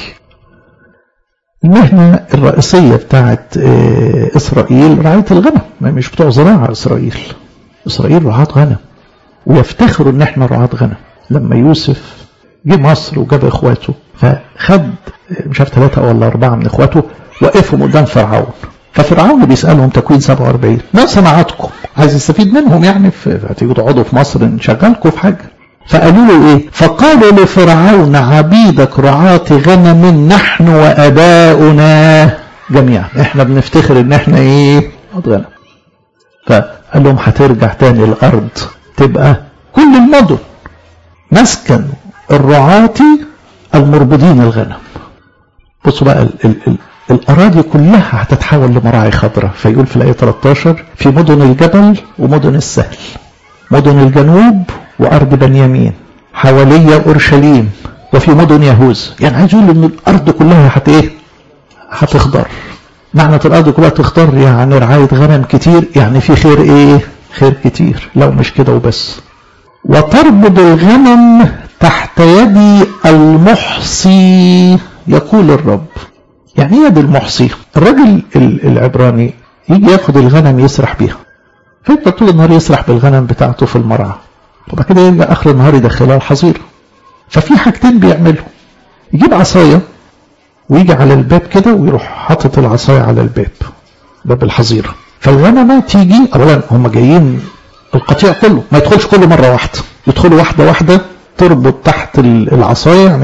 المهنة الرئيسية بتاعت إسرائيل رعاية الغنم، ما مش بتوع زراعة إسرائيل. إسرائيل رعاة غنم، ويفتخروا إن إحنا رعاة غنم. لما يوسف جه مصر وجاب إخواته، فخد مش عارف ثلاثة ولا أربعة من إخواته وقفهم قدام فرعون، ففرعون بيسألهم تكوين سبعة وأربعين: ما صنعتكم؟ عايز يستفيد منهم، يعني هتيجوا تقعدوا في مصر نشغلكم في حاجة. فقالوا له ايه؟ فقالوا لفرعون: عبيدك رعاة غنم نحن واباؤنا جميعا. احنا بنفتخر ان احنا ايه؟ غنم. فقال لهم هترجع تاني الارض تبقى كل المدن مسكن الرعاة المربدين الغنم. بصوا بقى ال ال ال الاراضي كلها هتتحول لمراعي خضراء. فيقول في الايه تلتاشر: في مدن الجبل ومدن السهل، مدن الجنوب وأرض بنيامين، حوالي أورشليم، وفي مدن يهوذا. يعني عايز يقول إن الأرض كلها هت إيه؟ هتخضر. معنى الأرض كلها تخضر يعني رعاية غنم كتير، يعني في خير إيه؟ خير كتير. لو مش كده وبس: وتربض الغنم تحت يدي المحصي يقول الرب. يعني إيه يد المحصي؟ الراجل العبراني يجي ياخد الغنم يسرح بيها، فانت طول النهار يسرح بالغنم بتاعته في المرعى، وبعد كده يرجع اخر النهار يدخلها الحظيره. ففي حاجتين بيعملوا: يجيب عصايه ويجي على الباب كده ويروح حاطط العصايه على الباب، باب الحظيره. فالغنمه تيجي، اولا هم جايين القطيع كله، ما يدخلش كله مره واحده، يدخلوا واحده واحده، تربط تحت العصايه، يعني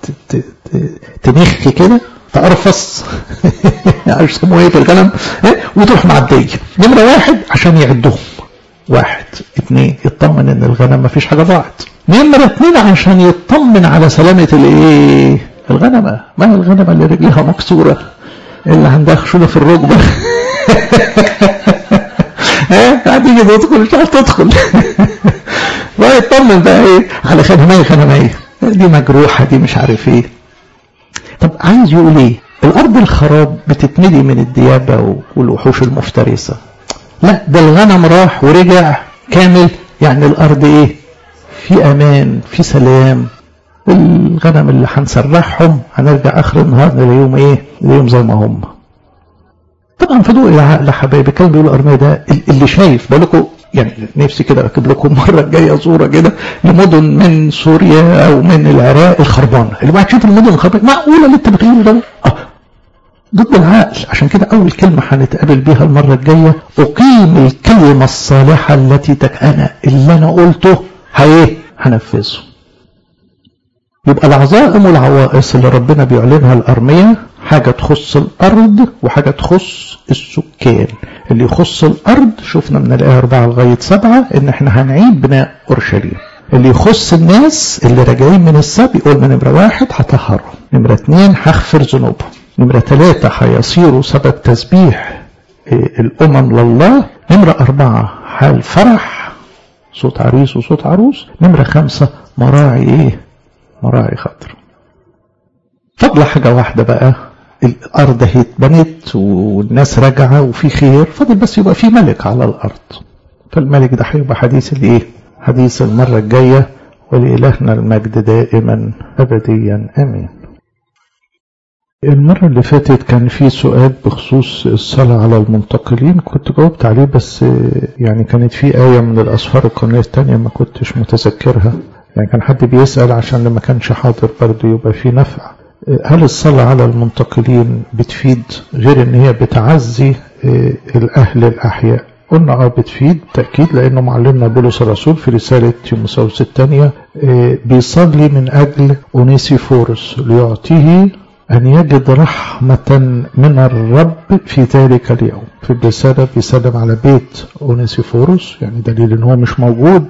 تنخ كده، تقرفص عارف اسمه ايه في الغنم، وتروح معديه. نمره واحد عشان يعدهم، واحد اثنين يطمن ان الغنم ما فيش حاجه ضاعت. نمره اثنين عشان يطمن على سلامه الايه؟ الغنمه. ما هي الغنمه اللي رجلها مكسوره، اللي عندها خشونه في الركبه ها هتيجي تدخل مش عارف تدخل ويطمن بقى ايه على خدمايه خدمايه دي مجروحه، دي مش عارف ايه. طب عايز يقول ايه؟ الارض الخراب بتتملي من الديابه والوحوش المفترسه. لا، ده الغنم راح ورجع كامل، يعني الارض ايه؟ في امان، في سلام. الغنم اللي هنسرحهم هنرجع اخر النهار نلاقيهم ايه؟ نلاقيهم زي ما هم. طبعا في ضوء العقل يا حبايبي كان بيقول ارميه ده اللي شايف. بقول لكم يعني نفسي كده اكتب لكم المره الجايه صوره كده لمدن من سوريا او من العراق الخربانه، اللي بعد تشوف المدن الخربانه معقوله اللي انت بتقوله ده؟ اه ضد العقل. عشان كده اول كلمه هنتقابل بيها المره الجايه: اقيم الكلمه الصالحه التي تك انا اللي انا قلته هايه هنفذه. يبقى العظائم والعوائص اللي ربنا بيعلنها الارميه حاجه تخص الارض وحاجه تخص السكان. اللي يخص الارض شفنا من الايه أربعة لغايه سبعة ان احنا هنعيد بناء اورشليم. اللي يخص الناس اللي راجعين من السبي يقول من نمره واحد هطهرهم، نمره اثنين هغفر ذنوبهم، نمره ثلاثه هيصيروا سبب تسبيح الامم لله، نمره اربعه حال فرح صوت عريس وصوت عروس، نمره خمسه مراعي ايه؟ مراعي خضر. فضل حاجه واحده بقى، الارض هي اتبنت والناس راجعه وفي خير، فضل بس يبقى في ملك على الارض. فالملك ده هيبقى حديث الايه؟ حديث المرة الجاية، ولإلهنا المجد دائما أبديا آمين. المرة اللي فاتت كان في سؤال بخصوص الصلاة على المنتقلين، كنت جاوبت عليه، بس يعني كانت في آية من الأسفار القرآنية الثانية ما كنتش متذكرها، يعني كان حد بيسأل عشان لما كانش حاضر برضه يبقى في نفع. هل الصلاة على المنتقلين بتفيد غير ان هي بتعزي الأهل الأحياء؟ قلنا اه بتفيد تأكيد، لأنه معلمنا بولس الرسول في رسالة تيموثاوس الثانية بيصلي من أجل أونيسيفورس ليعطيه أن يجد رحمة من الرب في ذلك اليوم. في الرسالة بيسلم على بيت أونيسيفورس، يعني دليل ان هو مش موجود،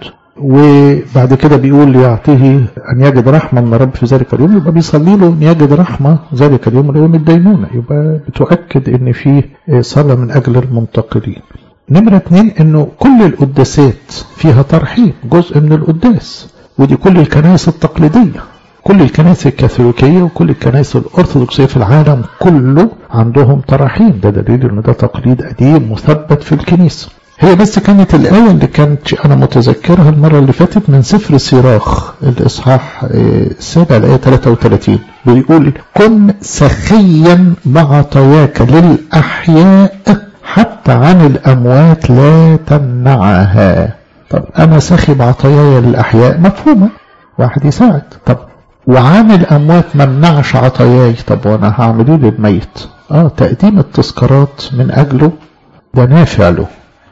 وبعد كده بيقول ليعطيه أن يجد رحمة من الرب في ذلك اليوم، يبقى بيصلي له أن يجد رحمة ذلك اليوم اليوم الدينونة، يبقى بتؤكد أن فيه صلاة من أجل المنتقلين. نمرة اتنين، أنه كل القداسات فيها ترحيم، جزء من القداس، ودي كل الكنائس التقليدية، كل الكنائس الكاثوليكية وكل الكنائس الأرثوذكسية في العالم كله عندهم ترحيم، ده دليل أن ده تقليد قديم مثبت في الكنيسة. هي بس كانت الآية اللي كانت أنا متذكرها المرة اللي فاتت من سفر سيراخ الإصحاح السابع الآية ثلاثة وثلاثين، بيقول كن سخيا بعطاياك للأحياء حتى عن الأموات لا تمنعها. طب أنا سخي بعطاياي للأحياء مفهومة، واحد يساعد. طب وعن الأموات ممنعش عطاياي، طب وأنا هعمل ايه للميت؟ آه تقديم التذكارات من أجله ده نافع له.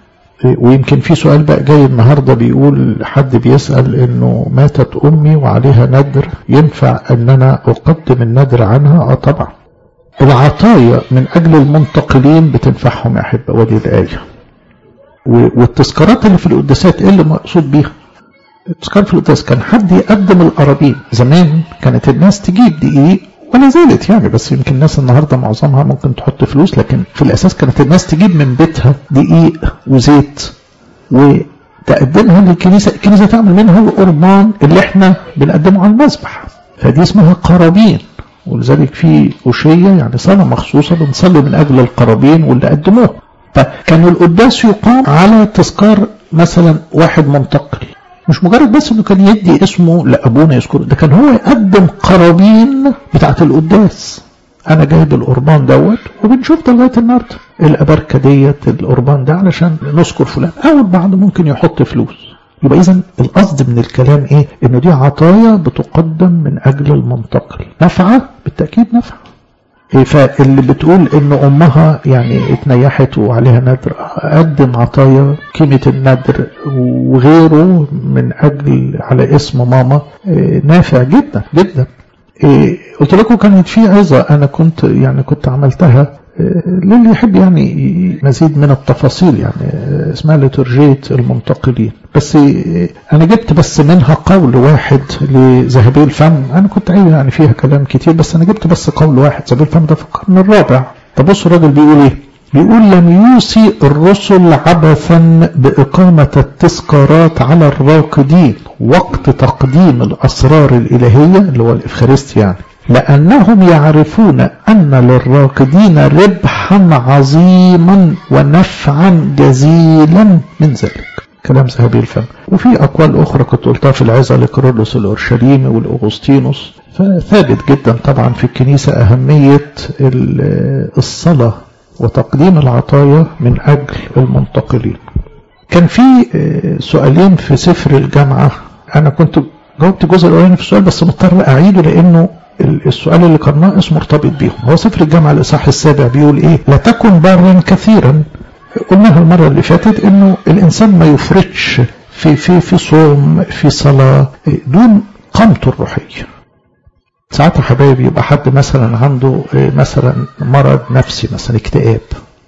ويمكن في سؤال بقى جاي النهاردة بيقول حد بيسأل انه ماتت امي وعليها ندر، ينفع ان انا اقدم الندر عنها؟ اه طبعا. العطايا من اجل المنتقلين بتنفعهم يا احبة، ودي الآية. والتذكارات اللي في القداسات ايه اللي مقصود بيها؟ التذكار في القداس كان حد يقدم القرابين، زمان كانت الناس تجيب دقيق ولا زالت يعني، بس يمكن الناس النهاردة معظمها ممكن تحط فلوس، لكن في الأساس كانت الناس تجيب من بيتها دقيق وزيت وتقدمها للكنيسة، الكنيسة تعمل منها القربان اللي احنا بنقدمه على المذبح، فدي اسمها قرابين. ولذلك في أشية يعني صلاة مخصوصة بنصلي من أجل القرابين واللي قدموه. فكان القداس يقام على تذكار مثلا واحد منتقل، مش مجرد بس انه كان يدي اسمه لابونا يذكره، ده كان هو يقدم قرابين بتاعه القداس. انا جايب القربان دوت، وبنشوف ده لغايه النهارده الابركه ديت القربان ده علشان نذكر فلان، او البعض ممكن يحط فلوس. يبقى اذا القصد من الكلام ايه؟ انه دي عطايا بتقدم من اجل المنتقل، نفعه بالتاكيد نفعه. فاللي بتقول ان امها يعني اتنيحت وعليها ندر، قدم عطايا قيمة الندر وغيره من اجل على اسم ماما، نافع جدا جدا. قلت لكم كانت في عظة انا كنت يعني كنت عملتها للي يحب يعني مزيد من التفاصيل، يعني اسمها لترجية المنتقلين، بس انا جبت بس منها قول واحد لذهبي الفم. انا كنت عايز يعني فيها كلام كتير، بس انا جبت بس قول واحد. ذهبي الفم ده في القرن الرابع. طب بصوا الراجل بيقول ايه؟ بيقول لم يوصي الرسل عبثا بإقامة التذكارات على الراقدين وقت تقديم الأسرار الإلهية اللي هو الإفخارستيا، يعني لأنهم يعرفون أن للراقدين ربحا عظيما ونفعا جزيلا من ذلك. كلام ذهبي الفم. وفي أقوال أخرى كنت قلتها في العظة لكيرلس الأورشليمي والأغسطينوس. فثابت جدا طبعا في الكنيسة أهمية الصلاة وتقديم العطايا من أجل المنتقلين. كان في سؤالين في سفر الجامعة، أنا كنت جاوبت الجزء الأولاني في السؤال بس مضطر أعيده لأنه السؤال اللي كان ناقص مرتبط بيهم. هو سفر الجامعة الإصحاح السابع بيقول إيه؟ لا تكن بارا كثيرا. قلناها المرة اللي فاتت إنه الإنسان ما يفرطش في في في صوم في صلاة دون قامته الروحية. ساعات يا حبايبي يبقى حد مثلا عنده مثلا مرض نفسي مثلا اكتئاب،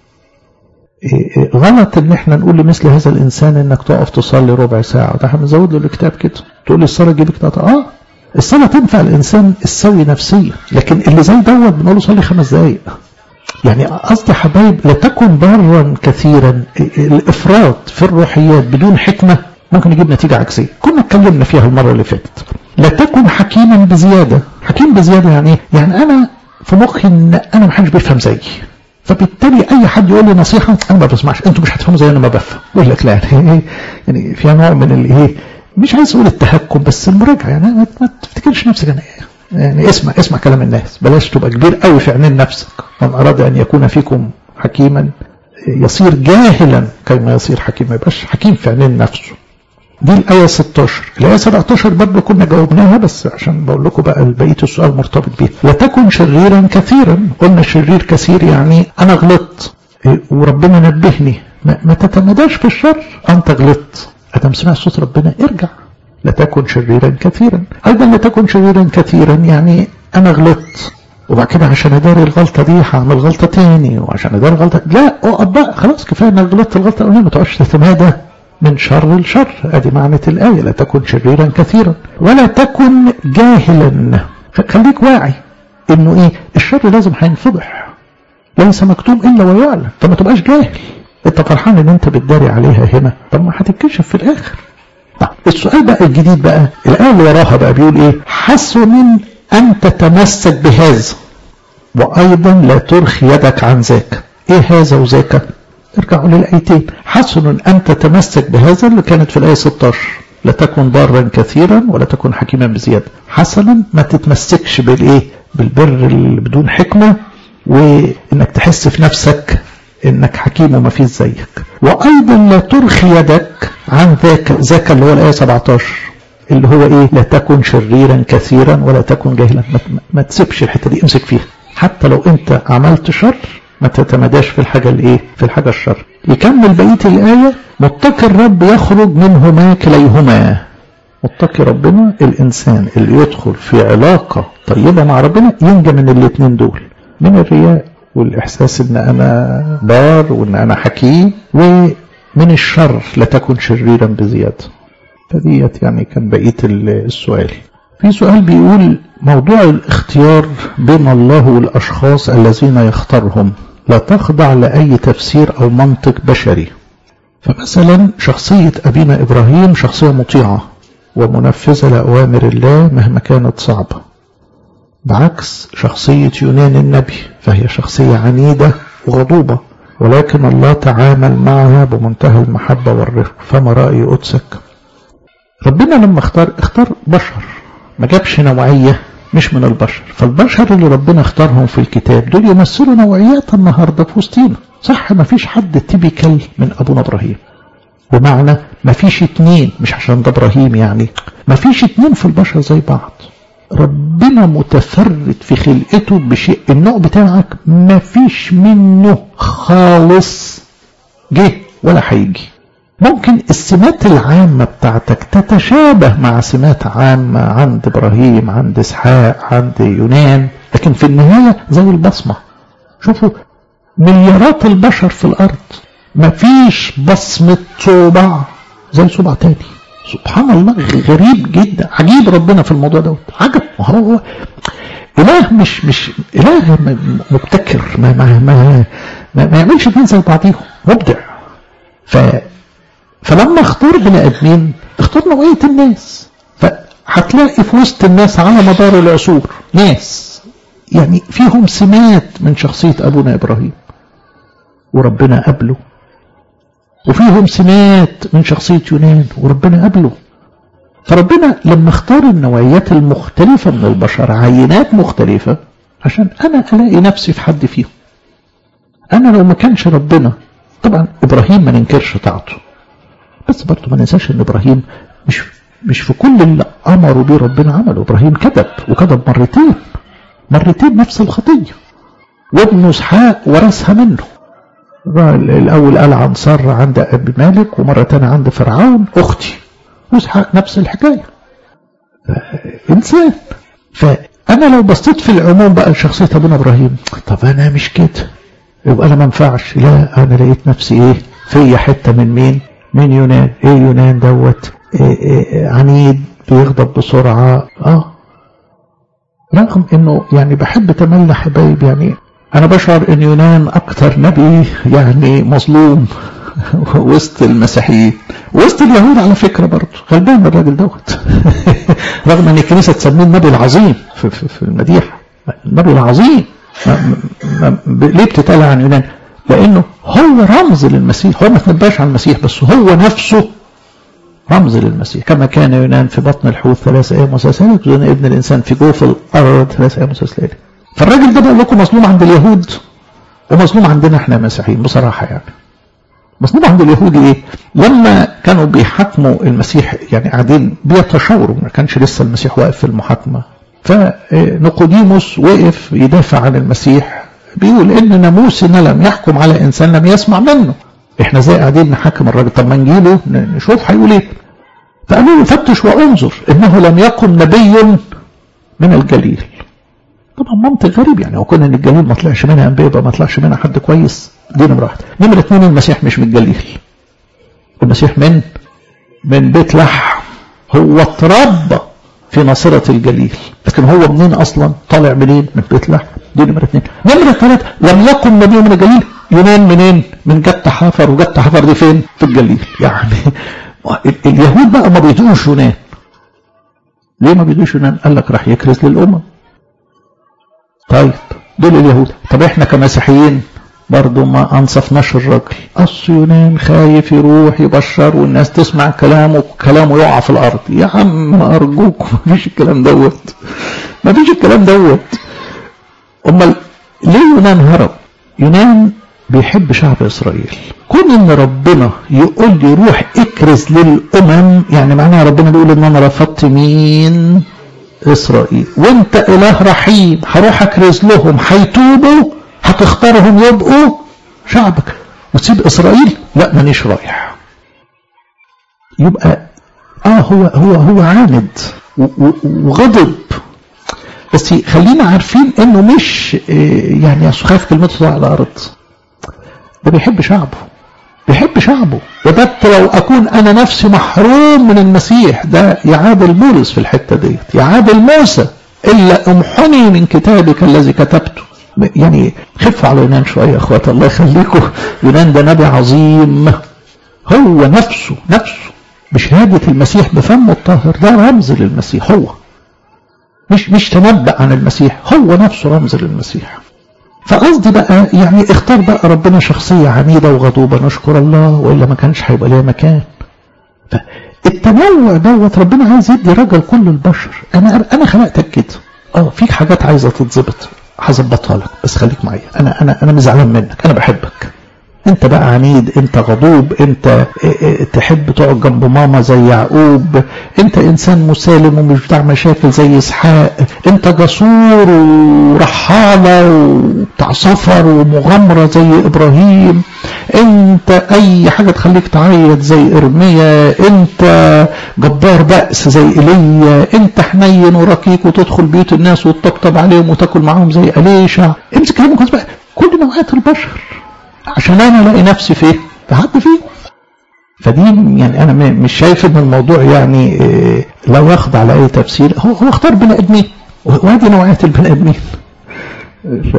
غلط ان احنا نقول لمثل هذا الانسان انك تقف تصلي ربع ساعة، ده هنزود له الاكتئاب كده. تقول لي الصلاة تجيب اكتئاب؟ اه الصلاة تنفع الانسان السوي نفسيا، لكن اللي زي دوت بنقول له صلي خمس دقايق. يعني قصدي حبايب لا تكن بارا كثيرا. الافراط في الروحيات بدون حكمة ممكن يجيب نتيجة عكسية، كنا اتكلمنا فيها المرة اللي فاتت. لا تكن حكيما بزيادة. حكيم بزيادة يعني ايه؟ يعني انا في مخي ان انا محدش بيفهم زيي، فبالتالي اي حد يقول لي نصيحه انا ما بسمعش، انتوا مش هتفهموا زي انا ما بفهم. بقول لك لا يعني يعني فيها نوع من الايه، مش عايز اقول التهكم بس المراجعه، يعني ما تفتكرش نفسك يعني, يعني اسمع اسمع كلام الناس، بلاش تبقى كبير قوي في عينين نفسك. من اراد ان يكون فيكم حكيما يصير جاهلا كما يصير حكيم، ما يبقاش حكيم في عينين نفسه. دي الآية ستاشر. الآية سبعتاشر برضه كنا جاوبناها بس عشان بقول لكم بقى بقية السؤال مرتبط بيه. لا تكن شريرا كثيرا، قلنا شرير كثير يعني أنا غلطت وربنا نبهني، ما, ما تتمداش في الشر، أنت غلطت، أدم سمع صوت ربنا ارجع. لا تكن شريرا كثيرا. أيضا لا تكن شريرا كثيرا يعني أنا غلطت وبعد كده عشان اداري الغلطه دي هعمل غلطه تاني، وعشان اداري الغلطه لا اقف بقى خلاص كفايه انك غلطت الغلطه الاولانيه، ما تقعدش تتمادى من شر لشر. ادي معنى الايه لا تكن شريرا كثيرا ولا تكن جاهلا. خليك واعي انه ايه الشر لازم هينفضح، ليس مكتوب الا ويعلم، فما تبقاش جاهل. انت فرحان ان انت بتداري عليها هنا، طب ما هتتكشف في الاخر. طب السؤال بقى الجديد بقى الايه اللي وراها بقى بيقول ايه؟ حسن أن تتمسك بهذا وأيضا لا ترخي يدك عن ذاك. إيه هذا وذاك؟ ارجعوا للآيتين. حسن أن تتمسك بهذا اللي كانت في الآية ستاشر، لا تكن ضارا كثيرا ولا تكن حكيما بزيادة. حسنا ما تتمسكش بالإيه؟ بالبر اللي بدون حكمة، وإنك تحس في نفسك إنك حكيم وما فيش زيك. وأيضا لا ترخي يدك عن ذاك، ذاك اللي هو الآية سبعتاشر اللي هو ايه؟ لا تكن شريرا كثيرا ولا تكن جاهلا. ما, ما تسيبش الحته دي، امسك فيها حتى لو انت عملت شر، ما تتمداش في الحاجه الايه؟ في الحاجه الشر. يكمل بقيه الايه متقي الرب يخرج منهما كليهما. متقي ربنا الانسان اللي يدخل في علاقه طيبه مع ربنا ينجى من الاثنين دول، من الرياء والاحساس ان انا بار وان انا حكيم، ومن الشر لا تكن شريرا بزياده. فديت يعني كان بقية السؤال. في سؤال بيقول موضوع الاختيار بين الله والأشخاص الذين يختارهم لا تخضع لأي تفسير أو منطق بشري. فمثلا شخصية أبينا إبراهيم شخصية مطيعة ومنفذة لأوامر الله مهما كانت صعبة، بعكس شخصية يونان النبي فهي شخصية عنيدة وغضوبة، ولكن الله تعامل معها بمنتهى المحبة والرفق. فما رأي قدسك؟ ربنا لما اختار اختار بشر، ما جابش نوعية مش من البشر. فالبشر اللي ربنا اختارهم في الكتاب دول يمثلوا نوعيات النهاردة في وسطينا. صح ما فيش حد تيبيكال من أبونا إبراهيم، بمعنى ما فيش اتنين، مش عشان ده إبراهيم يعني ما فيش اتنين في البشر زي بعض. ربنا متفرد في خلقته بشيء، النوع بتاعك ما فيش منه خالص جه ولا هيجي. ممكن السمات العامة بتاعتك تتشابه مع سمات عامة عند إبراهيم، عند إسحاق، عند يونان، لكن في النهاية زي البصمة. شوفوا مليارات البشر في الأرض ما فيش بصمة صبع زي صبع تاني. سبحان الله، غريب جدا، عجيب ربنا في الموضوع دوت، عجب. وهو إله مش مش إله مبتكر، ما ما ما ما, ما يعملش اتنين زي بعضيهم، مبدع. ف فلما اختار بني ادمين اختار نوعيه الناس، فهتلاقي في وسط الناس على مدار العصور ناس يعني فيهم سمات من شخصيه ابونا ابراهيم وربنا قبله، وفيهم سمات من شخصيه يونان وربنا قبله. فربنا لما اختار النوعيات المختلفه من البشر، عينات مختلفه، عشان انا الاقي نفسي في حد فيهم. انا لو ما كانش ربنا، طبعا ابراهيم ما ننكرش طاعته، بس برضه ما ننساش ان ابراهيم مش مش في كل اللي امروا بيه ربنا عمله. ابراهيم كذب، وكذب مرتين مرتين نفس الخطيه، وابنه اسحاق ورثها منه. الاول قال عن ساره عند ابي مالك، ومره ثانيه عند فرعون اختي، واسحاق نفس الحكايه. انسان. فانا لو بصيت في العموم بقى لشخصيه ابونا ابراهيم، طب انا مش كده، يبقى انا ما ينفعش. لا، انا لقيت نفسي ايه في حته من مين؟ من يونان. ايه يونان دوت؟ إيه إيه عنيد، بيغضب بسرعة. اه رغم انه يعني بحب تملى حبايب، يعني انا بشعر ان يونان اكتر نبي يعني مظلوم وسط المسيحيين، وسط اليهود على فكرة برضه. غلبان الراجل دوت رغم ان الكنيسة تسميه النبي العظيم في, في, في المديحة، النبي العظيم ليه بتتقال عن يونان؟ لأنه هو رمز للمسيح، هو ما تنباش عن المسيح بس هو نفسه رمز للمسيح. كما كان يونان في بطن الحوت ثلاث أيام وثلاث ليالي كان ابن الإنسان في جوف الأرض ثلاث أيام وثلاث ليالي. فالراجل ده بقول لكم مظلوم عند اليهود ومظلوم عندنا احنا مسيحيين بصراحة. يعني مظلوم عند اليهود ايه؟ لما كانوا بيحاكموا المسيح يعني قاعدين بيتشاوروا، ما كانش لسه المسيح واقف في المحاكمة، فنيقوديموس وقف يدافع عن المسيح بيقول ان ناموسنا لم يحكم على انسان لم يسمع منه. احنا زي قاعدين نحاكم الراجل، طب ما نجيله نشوف هيقول ايه. فقالوا له فتش وانظر انه لم يقم نبي من الجليل. طبعا منطق غريب، يعني هو كنا ان الجليل ما طلعش منها انبياء يبقى ما طلعش منها حد كويس. دي نمره واحد. نمره اثنين المسيح مش من الجليل، المسيح من من بيت لحم، هو اتربى في ناصرة الجليل، لكن هو منين اصلا؟ طالع منين؟ من بيت لحم. دي نمره اثنين. نمره ثلاثه لم يقم نبي من الجليل. يونان منين؟ من جت حفر، وجت حفر دي فين؟ في الجليل. يعني اليهود بقى ما بيدوش يونان. ليه ما بيدوش يونان؟ قال لك راح يكرز للامم. طيب دول اليهود. طب احنا كمسيحيين برضو ما انصفناش الراجل. اصل يونان خايف يروح يبشر والناس تسمع كلامه وكلامه يقع في الارض. يا عم ارجوك ما فيش الكلام دوت، ما فيش الكلام دوت. امال ليه يونان هرب؟ يونان بيحب شعب اسرائيل. كون ان ربنا يقول لي روح اكرز للامم، يعني معناها ربنا بيقول ان انا رفضت مين؟ اسرائيل، وانت اله رحيم هروح اكرز لهم، هيتوبوا، هتختارهم يبقوا شعبك وتسيب اسرائيل؟ لا مانيش رايح. يبقى اه هو هو هو عاند وغضب، بس خلينا عارفين انه مش يعني خايف كلمته تطلع على الارض. ده بيحب شعبه، بيحب شعبه. وبت لو اكون انا نفسي محروم من المسيح. ده يعادل بولس في الحته ديت، يعادل موسى الا امحني من كتابك الذي كتبته. يعني خفوا على يونان شويه يا اخوات الله يخليكم. يونان ده نبي عظيم، هو نفسه نفسه بشهاده المسيح بفمه الطاهر ده رمز للمسيح. هو مش مش تنبأ عن المسيح، هو نفسه رمز للمسيح. فقصدي بقى يعني اختار بقى ربنا شخصية عنيدة وغضوبة نشكر الله، وإلا ما كانش هيبقى ليها مكان. فالتنوع دوت ربنا عايز يدي رجل كل البشر. أنا أنا خلقتك كده، اه فيك حاجات عايزة تتظبط هظبطها لك، بس خليك معايا. أنا أنا أنا مزعلان منك، أنا بحبك. انت بقى عنيد، انت غضوب، انت تحب تقعد جنب ماما زي يعقوب، انت انسان مسالم ومش بتاع مشاكل زي اسحاق، انت جسور ورحالة وبتاع سفر ومغامرة زي ابراهيم، انت اي حاجة تخليك تعيط زي ارميا، انت جبار بأس زي ايليا، انت حنين ورقيق وتدخل بيوت الناس وتطبطب عليهم وتاكل معاهم زي اليشع. امسك كلامك بقى كل نوعات البشر عشان انا الاقي نفسي فيه في حد فيه. فدي يعني انا مش شايف ان الموضوع يعني لو ياخد على اي تفسير. هو هو اختار بني ادمين، وهذه نوعيه البني ادمين. ف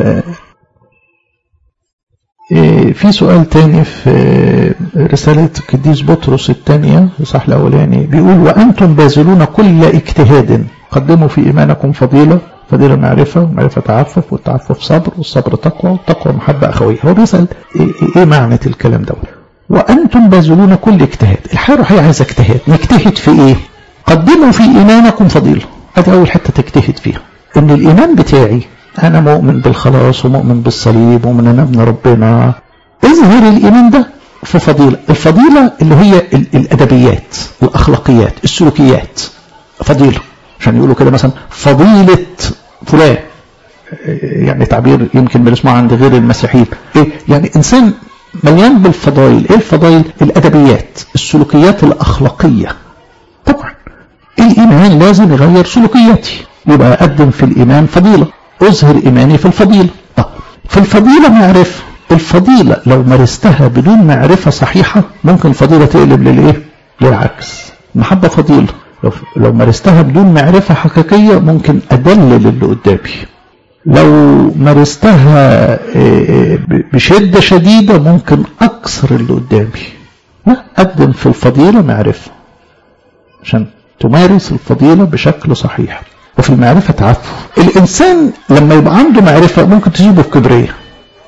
في سؤال تاني في رساله القديس بطرس الثانيه الاصحاح الاولاني بيقول وانتم باذلون كل اجتهاد قدموا في ايمانكم فضيله، فضيلة معرفة، ومعرفة تعفف، والتعفف صبر، والصبر تقوى، والتقوى محبة أخوية. هو بيسأل إيه, إيه معنى الكلام ده؟ وأنتم باذلون كل اجتهاد. الحياة الروحية عايزة اجتهاد. نجتهد في إيه؟ قدموا في إيمانكم فضيلة. هذه أول حتة تجتهد فيها. إن الإيمان بتاعي أنا مؤمن بالخلاص ومؤمن بالصليب ومن أنا ابن ربنا. اظهر الإيمان ده في فضيلة. الفضيلة اللي هي الأدبيات، الأخلاقيات، السلوكيات. فضيلة. عشان يقولوا كده مثلا فضيلة فلان، يعني تعبير يمكن بنسمعه عند غير المسيحيين. ايه يعني انسان مليان بالفضائل. ايه الفضائل؟ الادبيات، السلوكيات الاخلاقيه. طبعا الايمان لازم يغير سلوكياتي، يبقى اقدم في الايمان فضيله، اظهر ايماني في الفضيله. طب في الفضيله معرفه. الفضيله لو مارستها بدون معرفه صحيحه ممكن الفضيله تقلب للايه؟ للعكس. المحبه فضيله، لو مارستها بدون معرفة حقيقية ممكن أدلل اللي قدامي. لو مارستها بشدة شديدة ممكن أكسر اللي قدامي. لا، قدم في الفضيلة معرفة عشان تمارس الفضيلة بشكل صحيح. وفي المعرفة تعفف. الإنسان لما يبقى عنده معرفة ممكن تجيبه في كبرية.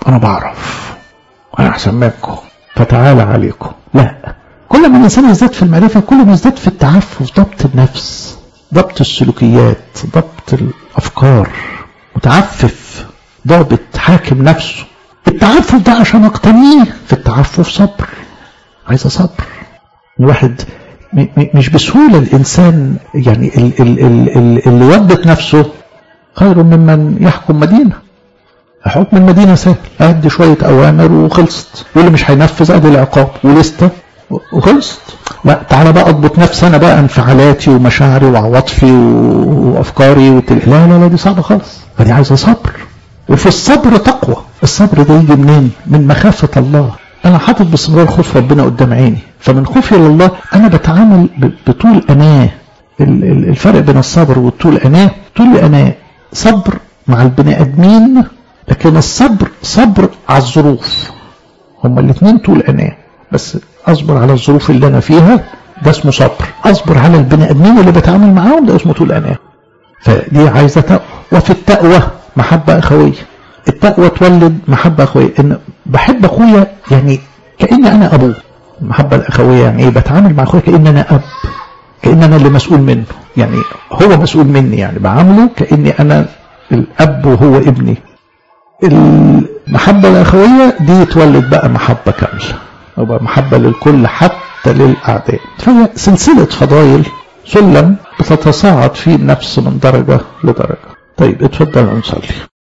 انا بعرف انا احسن منكم فتعالى عليكم. لا، كل ما الانسان يزداد في المعرفه كل ما يزداد في التعفف، ضبط النفس، ضبط السلوكيات، ضبط الافكار، متعفف، ضابط، حاكم نفسه. التعفف ده عشان اقتنيه في التعفف صبر، عايز صبر. الواحد مش بسهوله الانسان يعني اللي يضبط نفسه خير ممن يحكم مدينه. حكم المدينه سهل، ادي شويه اوامر وخلصت، واللي مش هينفذ ادي العقاب ولسته وخلصت. لا، تعالى بقى اضبط نفسي انا بقى، انفعالاتي ومشاعري وعواطفي وافكاري وتل... لا لا لا دي صعبه خالص، فدي عايزه صبر. وفي الصبر تقوى. الصبر ده يجي منين؟ من مخافه الله. انا حاطط باستمرار خوف ربنا قدام عيني، فمن خوفي لله انا بتعامل بطول اناه. الفرق بين الصبر والطول اناه، طول اناه صبر مع البني ادمين، لكن الصبر صبر على الظروف. هما الاثنين طول اناه، بس اصبر على الظروف اللي انا فيها ده اسمه صبر، اصبر على البني ادمين اللي بتعامل معاهم ده اسمه طول اناه. فدي عايزه تقوى. وفي التقوى محبه اخويه. التقوى تولد محبه اخويه، ان بحب اخويا يعني كأن انا ابوه. المحبه الاخويه يعني ايه؟ بتعامل مع اخويا كأن انا اب، كأن انا اللي مسؤول منه، يعني هو مسؤول مني، يعني بعامله كأني انا الاب وهو ابني. المحبه الاخويه دي تولد بقى محبه كامله، يبقى محبه للكل حتى للاعداء. فهي سلسله فضائل، سلم بتتصاعد فيه النفس من درجه لدرجه. طيب اتفضل نصلي.